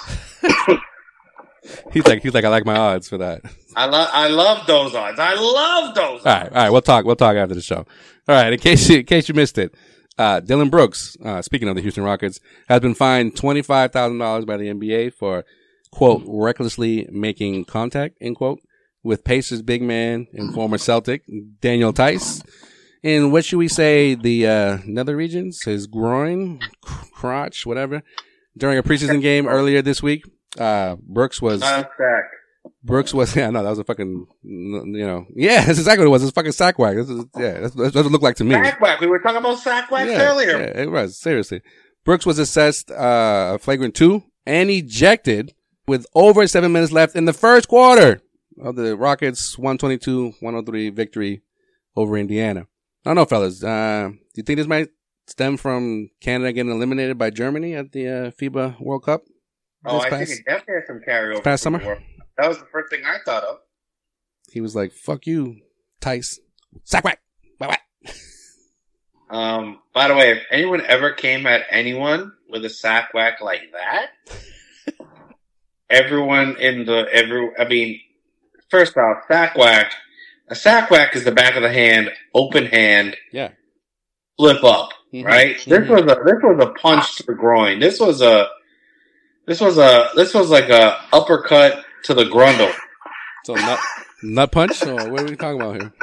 He's like he's like I like my odds for that. I love, I love those odds. I love those. All right, all right. We'll talk. We'll talk after the show. All right. In case you, in case you missed it, uh, Dylan Brooks, uh, speaking of the Houston Rockets, has been fined twenty five thousand dollars by the N B A for quote recklessly making contact end quote with Pacers big man and former Celtic Daniel Tice in what should we say the uh, nether regions, his groin, crotch, whatever, during a preseason game earlier this week. Uh, Brooks was. Not stack. Brooks was, yeah, no, that was a fucking, you know, yeah, that's exactly what it was. It's fucking sack whack. This is, yeah, that's, that's what it looked like to me. Sack whack. We were talking about sack whack yeah, earlier. yeah, it was, seriously. Brooks was assessed, uh, a flagrant two and ejected with over seven minutes left in the first quarter of the Rockets' one twenty-two one oh three victory over Indiana. I don't know, fellas, uh, do you think this might stem from Canada getting eliminated by Germany at the, uh, FIBA World Cup? Oh, this I past- think it definitely has some carryover. past from the summer? world. That was the first thing I thought of. He was like, fuck you, Tice. Sack whack. Whack whack. Um, by the way, if anyone ever came at anyone with a sack whack like that, everyone in the every I mean, first off, sack whack. A sack whack is the back of the hand, open hand, Yeah. flip up. Mhm. Right? Mhm. This was a this was a punch to the groin. This was a this was a this was like a uppercut to the grundle. So nut, nut punch? Or what are we talking about here?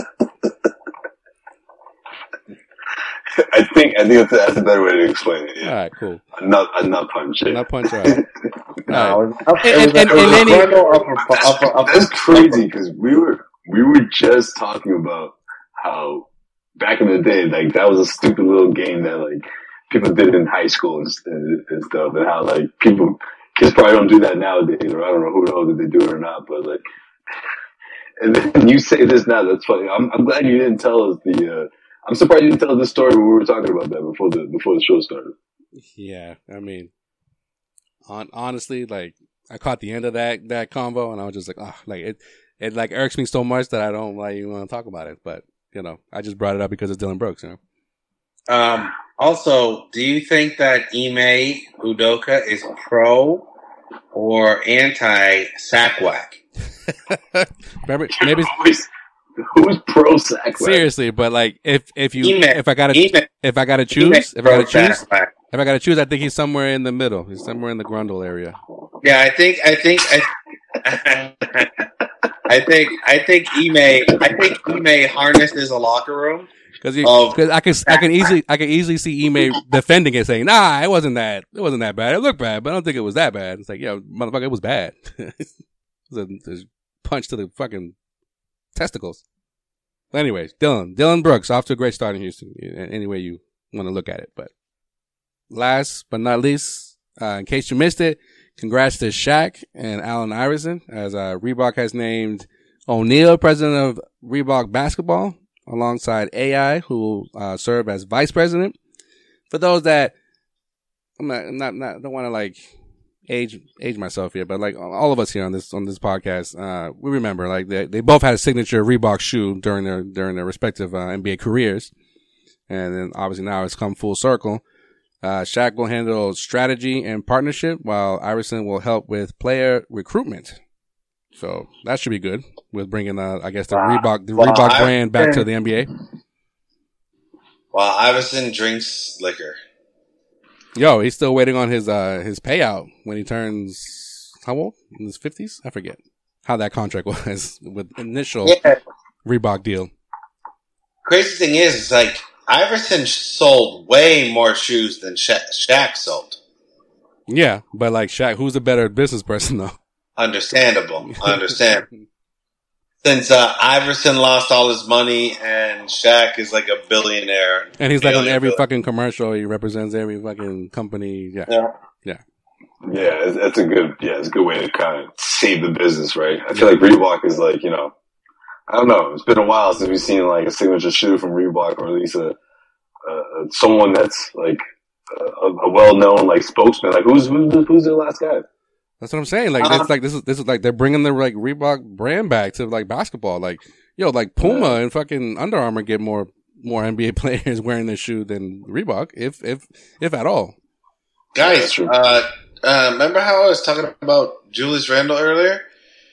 I think I think that's, that's a better way to explain it. Yeah. All right, cool. A nut, a nut punch. Yeah. Nut punch. All right. All right. No, And, and, and, and then he, That's, upper, upper, that's crazy because we were we were just talking about how back in the day, like that was a stupid little game that like people did in high school and, and, and stuff, and how like people kids probably don't do that nowadays, or I don't know who knows if they do it or not, but like, and then you say this now, that's funny. I'm, I'm glad you didn't tell us the. Uh, I'm surprised you didn't tell us this story when we were talking about that before the before the show started. Yeah, I mean, on honestly, like I caught the end of that that convo, and I was just like, oh, like it, it like irks me so much that I don't like even want to talk about it. But you know, I just brought it up because it's Dylan Brooks, you know. Um, also, do you think that Ime Udoka is pro or anti Sackwhack? Remember, maybe who's, who's pro sack? Seriously, but like if if you Ime, if I gotta Ime, if I gotta choose if I gotta choose Sackwhack. if I gotta choose, I think he's somewhere in the middle. He's somewhere in the Grundle area. Yeah, I think I think I, I think I think Ime I think Ime harnesses a locker room. Because Of- I can I can easily I can easily see Ime defending it, saying, "Nah, it wasn't that. It wasn't that bad. It looked bad, but I don't think it was that bad." It's like, yeah, motherfucker, it was bad. It was a, a punch to the fucking testicles. But anyways, Dylan Dylan Brooks off to a great start in Houston. Any way you want to look at it, but last but not least, uh, in case you missed it, congrats to Shaq and Allen Iverson as uh, Reebok has named O'Neal president of Reebok basketball, alongside A I, who will uh, serve as vice president. For those that I'm not, not, not don't want to like age age myself here, but like all of us here on this on this podcast, uh, we remember like they they both had a signature Reebok shoe during their during their respective uh, N B A careers, and then obviously now it's come full circle. Uh, Shaq will handle strategy and partnership, while Iverson will help with player recruitment. So that should be good with bringing, uh, I guess, the wow. Reebok the well, Reebok I, brand back to the N B A. While Iverson drinks liquor. Yo, he's still waiting on his uh his payout when he turns how old? In his fifties? I forget how that contract was with initial yeah. Reebok deal. Crazy thing is, it's like Iverson sold way more shoes than Sha- Shaq sold. Yeah, but like Shaq, who's the better business person though? Understandable. I understand. Since uh, Iverson lost all his money and Shaq is like a billionaire. And he's like on every fucking commercial. He represents every fucking company. Yeah. Yeah. Yeah. Yeah, that's a good, yeah, it's a good way to kind of save the business, right? I feel like Reebok is like, you know, I don't know. It's been a while since we've seen like a signature shoe from Reebok, or at least a, uh, someone that's like a, a well-known like spokesman. Like who's, who's, who's the last guy? That's what I'm saying. Like, uh-huh. it's like this is this is like they're bringing the like Reebok brand back to like basketball. Like, yo, like Puma yeah. and fucking Under Armour get more more N B A players wearing their shoe than Reebok, if if if at all. Guys, uh, uh, remember how I was talking about Julius Randle earlier?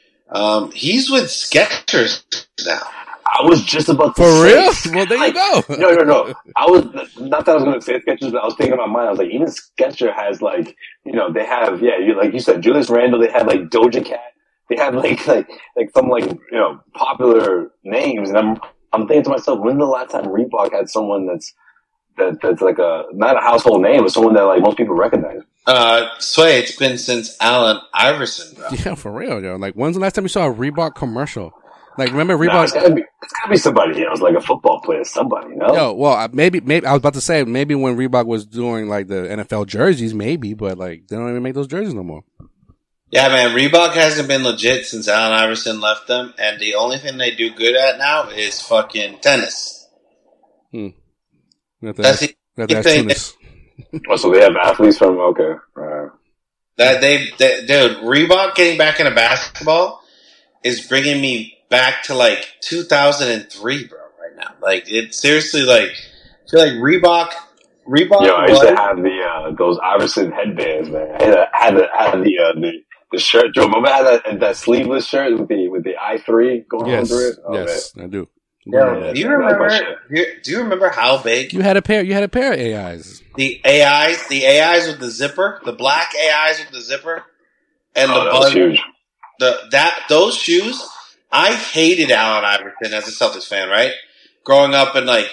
Um, he's with Skechers now. I was just about to For say. real? Well, there you go. no, no, no. I was, not that I was going to say Skechers, but I was thinking in my mind, I was like, even Skechers has like, you know, they have, yeah, you, like you said, Julius Randle, they have like Doja Cat. They have like, like, like some like, you know, popular names. And I'm, I'm thinking to myself, when's the last time Reebok had someone that's, that, that's like a, not a household name, but someone that like most people recognize? Uh, Sway, it's been since Allen Iverson, bro. Yeah, for real, yo. Like, when's the last time you saw a Reebok commercial? Like, remember Reebok? Nah, it's gotta be, it's gotta be somebody, you know, it's like a football player, somebody, you know? Yo, well, maybe, maybe, I was about to say, maybe when Reebok was doing like the N F L jerseys, maybe, but like, they don't even make those jerseys no more. Yeah, man, Reebok hasn't been legit since Allen Iverson left them, and the only thing they do good at now is fucking tennis. Hmm. That's ask, the only thing. They, oh, so they have athletes from, okay. Right. That they, they, dude, Reebok getting back into basketball is bringing me back to like two thousand three, bro, right now. Like, it's seriously like, I feel like Reebok, Reebok. Yo, I used to have the, uh, those Iverson headbands, man. I had, a, had, a, had the, uh, the, the shirt. Joe, remember I had that, that sleeveless shirt with the, with the I three going yes, under it? Oh, yes, man. I do. Yeah, yeah, do you remember, do you, do you remember how big? You had a pair, you had a pair of A Is. The A Is, the A Is with the zipper, the black A Is with the zipper, and oh, the that was huge. The that those shoes, I hated Allen Iverson as a Celtics fan, right? Growing up and like,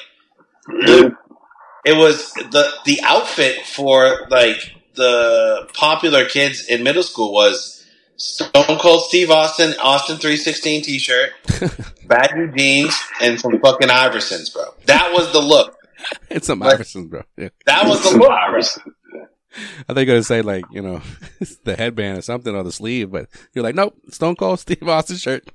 it was the the outfit for like the popular kids in middle school was Stone Cold Steve Austin, Austin three sixteen t-shirt, baggy jeans, and some fucking Iversons, bro. That was the look. It's some like, Iversons, bro. Yeah. That was the look. Iverson. I think you're going to say, like, you know, the headband or something or the sleeve, but you're like, nope, Stone Cold Steve Austin shirt.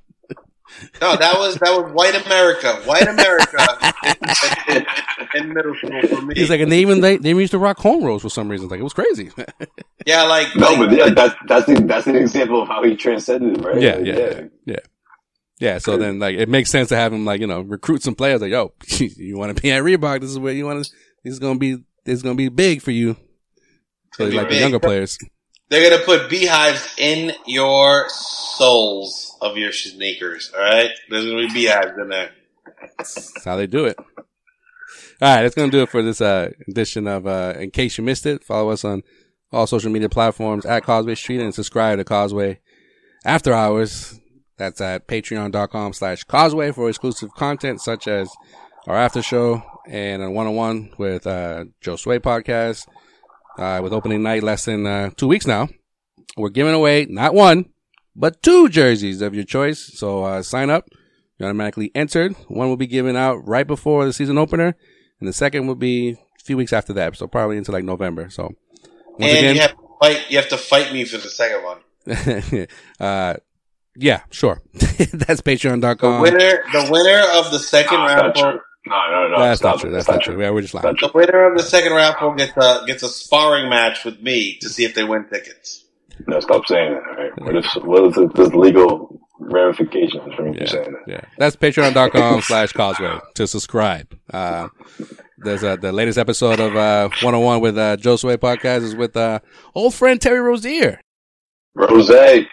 No, that was that was white America, white America in, in middle school for me. He's like, and they even they, they even used to rock cornrows for some reason. Like it was crazy. Yeah, like no, like, but yeah, that's that's the, that's an example of how he transcended, right? Yeah, like, yeah, yeah, yeah, yeah. So then, like, it makes sense to have him, like, you know, recruit some players. Like, yo, you want to be at Reebok? This is where you want to. This is gonna be. This is gonna be big for you. So like big. The younger players. They're gonna put beehives in your soles of your sneakers. All right, there's gonna be beehives in there. That's how they do it. All right, that's gonna do it for this uh, edition of. Uh, in case you missed it, follow us on all social media platforms at Causeway Street and subscribe to Causeway After Hours. That's at patreon.com slash Causeway for exclusive content such as our after show and a one-on-one with uh, Joe Sway podcast. Uh, with opening night less than uh, two weeks now, we're giving away not one, but two jerseys of your choice. So uh, sign up. You're automatically entered. One will be given out right before the season opener, and the second will be a few weeks after that, so probably into like November. So once and again, you have to fight. You have to fight me for the second one. uh, yeah, sure. That's patreon dot com. The winner, the winner of the second no, raffle. No, no, no. That's stop not true. it. That's, That's not true. true. Yeah, we're just lying. The winner of the second raffle gets a gets a sparring match with me to see if they win tickets. No, stop saying that. All right? What if what is the, the legal ramifications from yeah, you saying that? Yeah, that's patreon.com slash Causeway to subscribe. Uh, there's uh, the latest episode of uh, one oh one with uh, Joe Sway podcast is with uh, old friend Terry Rozier. Rose.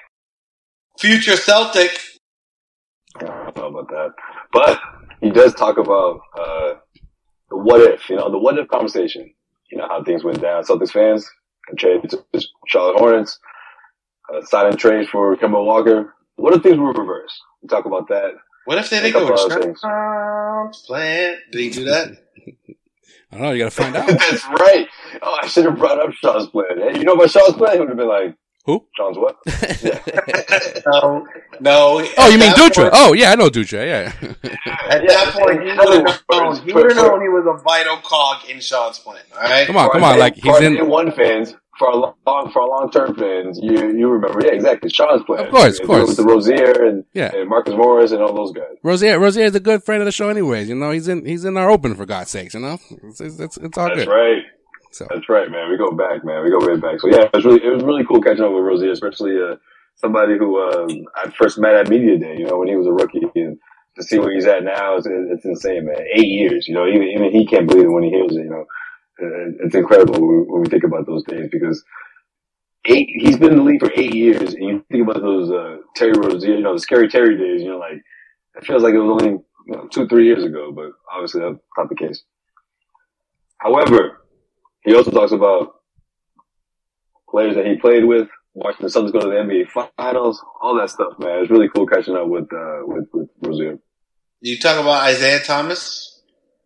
Future Celtic. I don't know about that. But he does talk about uh, the what if, you know, the what if conversation. You know, how things went down. Celtics fans traded to the Charlotte Hornets, uh, signing trades for Kemba Walker. What if things were reversed? We talk about that. What if they didn't go with plan? Did he do that? I don't know. You got to find out. That's right. Oh, I should have brought up Sean's plan. Hey, you know about Sean's plan? He would have been like, who? Sean's what? Yeah. no, no. Oh, you mean Dutra? Point, oh, yeah, I know Dutra. Yeah. At that point, he would have known. He would have known he was a vital cog in Sean's plan. All right. Come on, for come on. Like he's in one fans for a long, for a long term fans. You you remember? Yeah, exactly. Sean's plan. Of course, of course. With the Rozier and, yeah. and Marcus Morris and all those guys. Rozier, Rozier is a good friend of the show, anyways. You know, he's in he's in our open for God's sakes. You know, it's it's, it's, it's all That's good. That's right. So. That's right, man. We go back, man. We go way back. So yeah, it was really, it was really cool catching up with Rozier, especially, uh, somebody who, um, I first met at Media Day, you know, when he was a rookie, and to see where he's at now, it's, it's insane, man. Eight years, you know, even, even he can't believe it when he hears it, you know. It's incredible when we, when we think about those days because eight, he's been in the league for eight years, and you think about those, uh, Terry Rozier, you know, the scary Terry days, you know, like, it feels like it was only, you know, two, three years ago, but obviously that's not the case. However, he also talks about players that he played with, watching the Celtics go to the N B A Finals, all that stuff, man. It's really cool catching up with uh, with, with Rozier. You talk about Isaiah Thomas?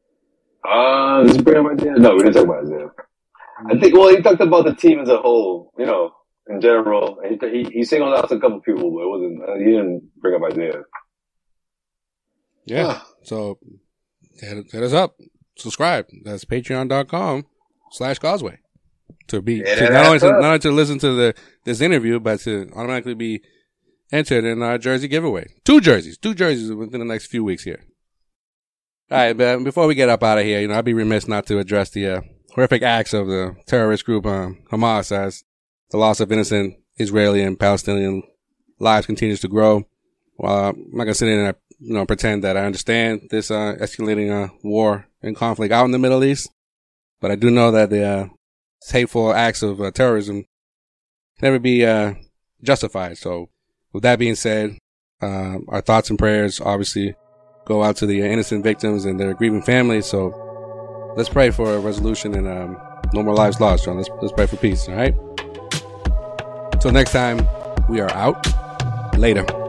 Uh, did you bring up Isaiah? No, we didn't talk about Isaiah. I think, well, he talked about the team as a whole, you know, in general. He he, he singled out a couple people, but it wasn't. Uh, he didn't bring up Isaiah. Yeah. Huh. So hit, hit us up, subscribe. That's patreon.com. slash Causeway to be to not only to, not only to listen to the this interview, but to automatically be entered in our jersey giveaway. Two jerseys, two jerseys within the next few weeks here. All right, but before we get up out of here, you know, I'd be remiss not to address the uh, horrific acts of the terrorist group um, Hamas as the loss of innocent Israeli and Palestinian lives continues to grow. Well, I'm not gonna sit in and you know pretend that I understand this uh, escalating uh, war and conflict out in the Middle East. But I do know that the uh, hateful acts of uh, terrorism never be uh, justified. So, with that being said, uh, our thoughts and prayers obviously go out to the innocent victims and their grieving families. So, let's pray for a resolution and um, no more lives lost, John. Let's let's pray for peace. All right. Until next time, we are out. Later.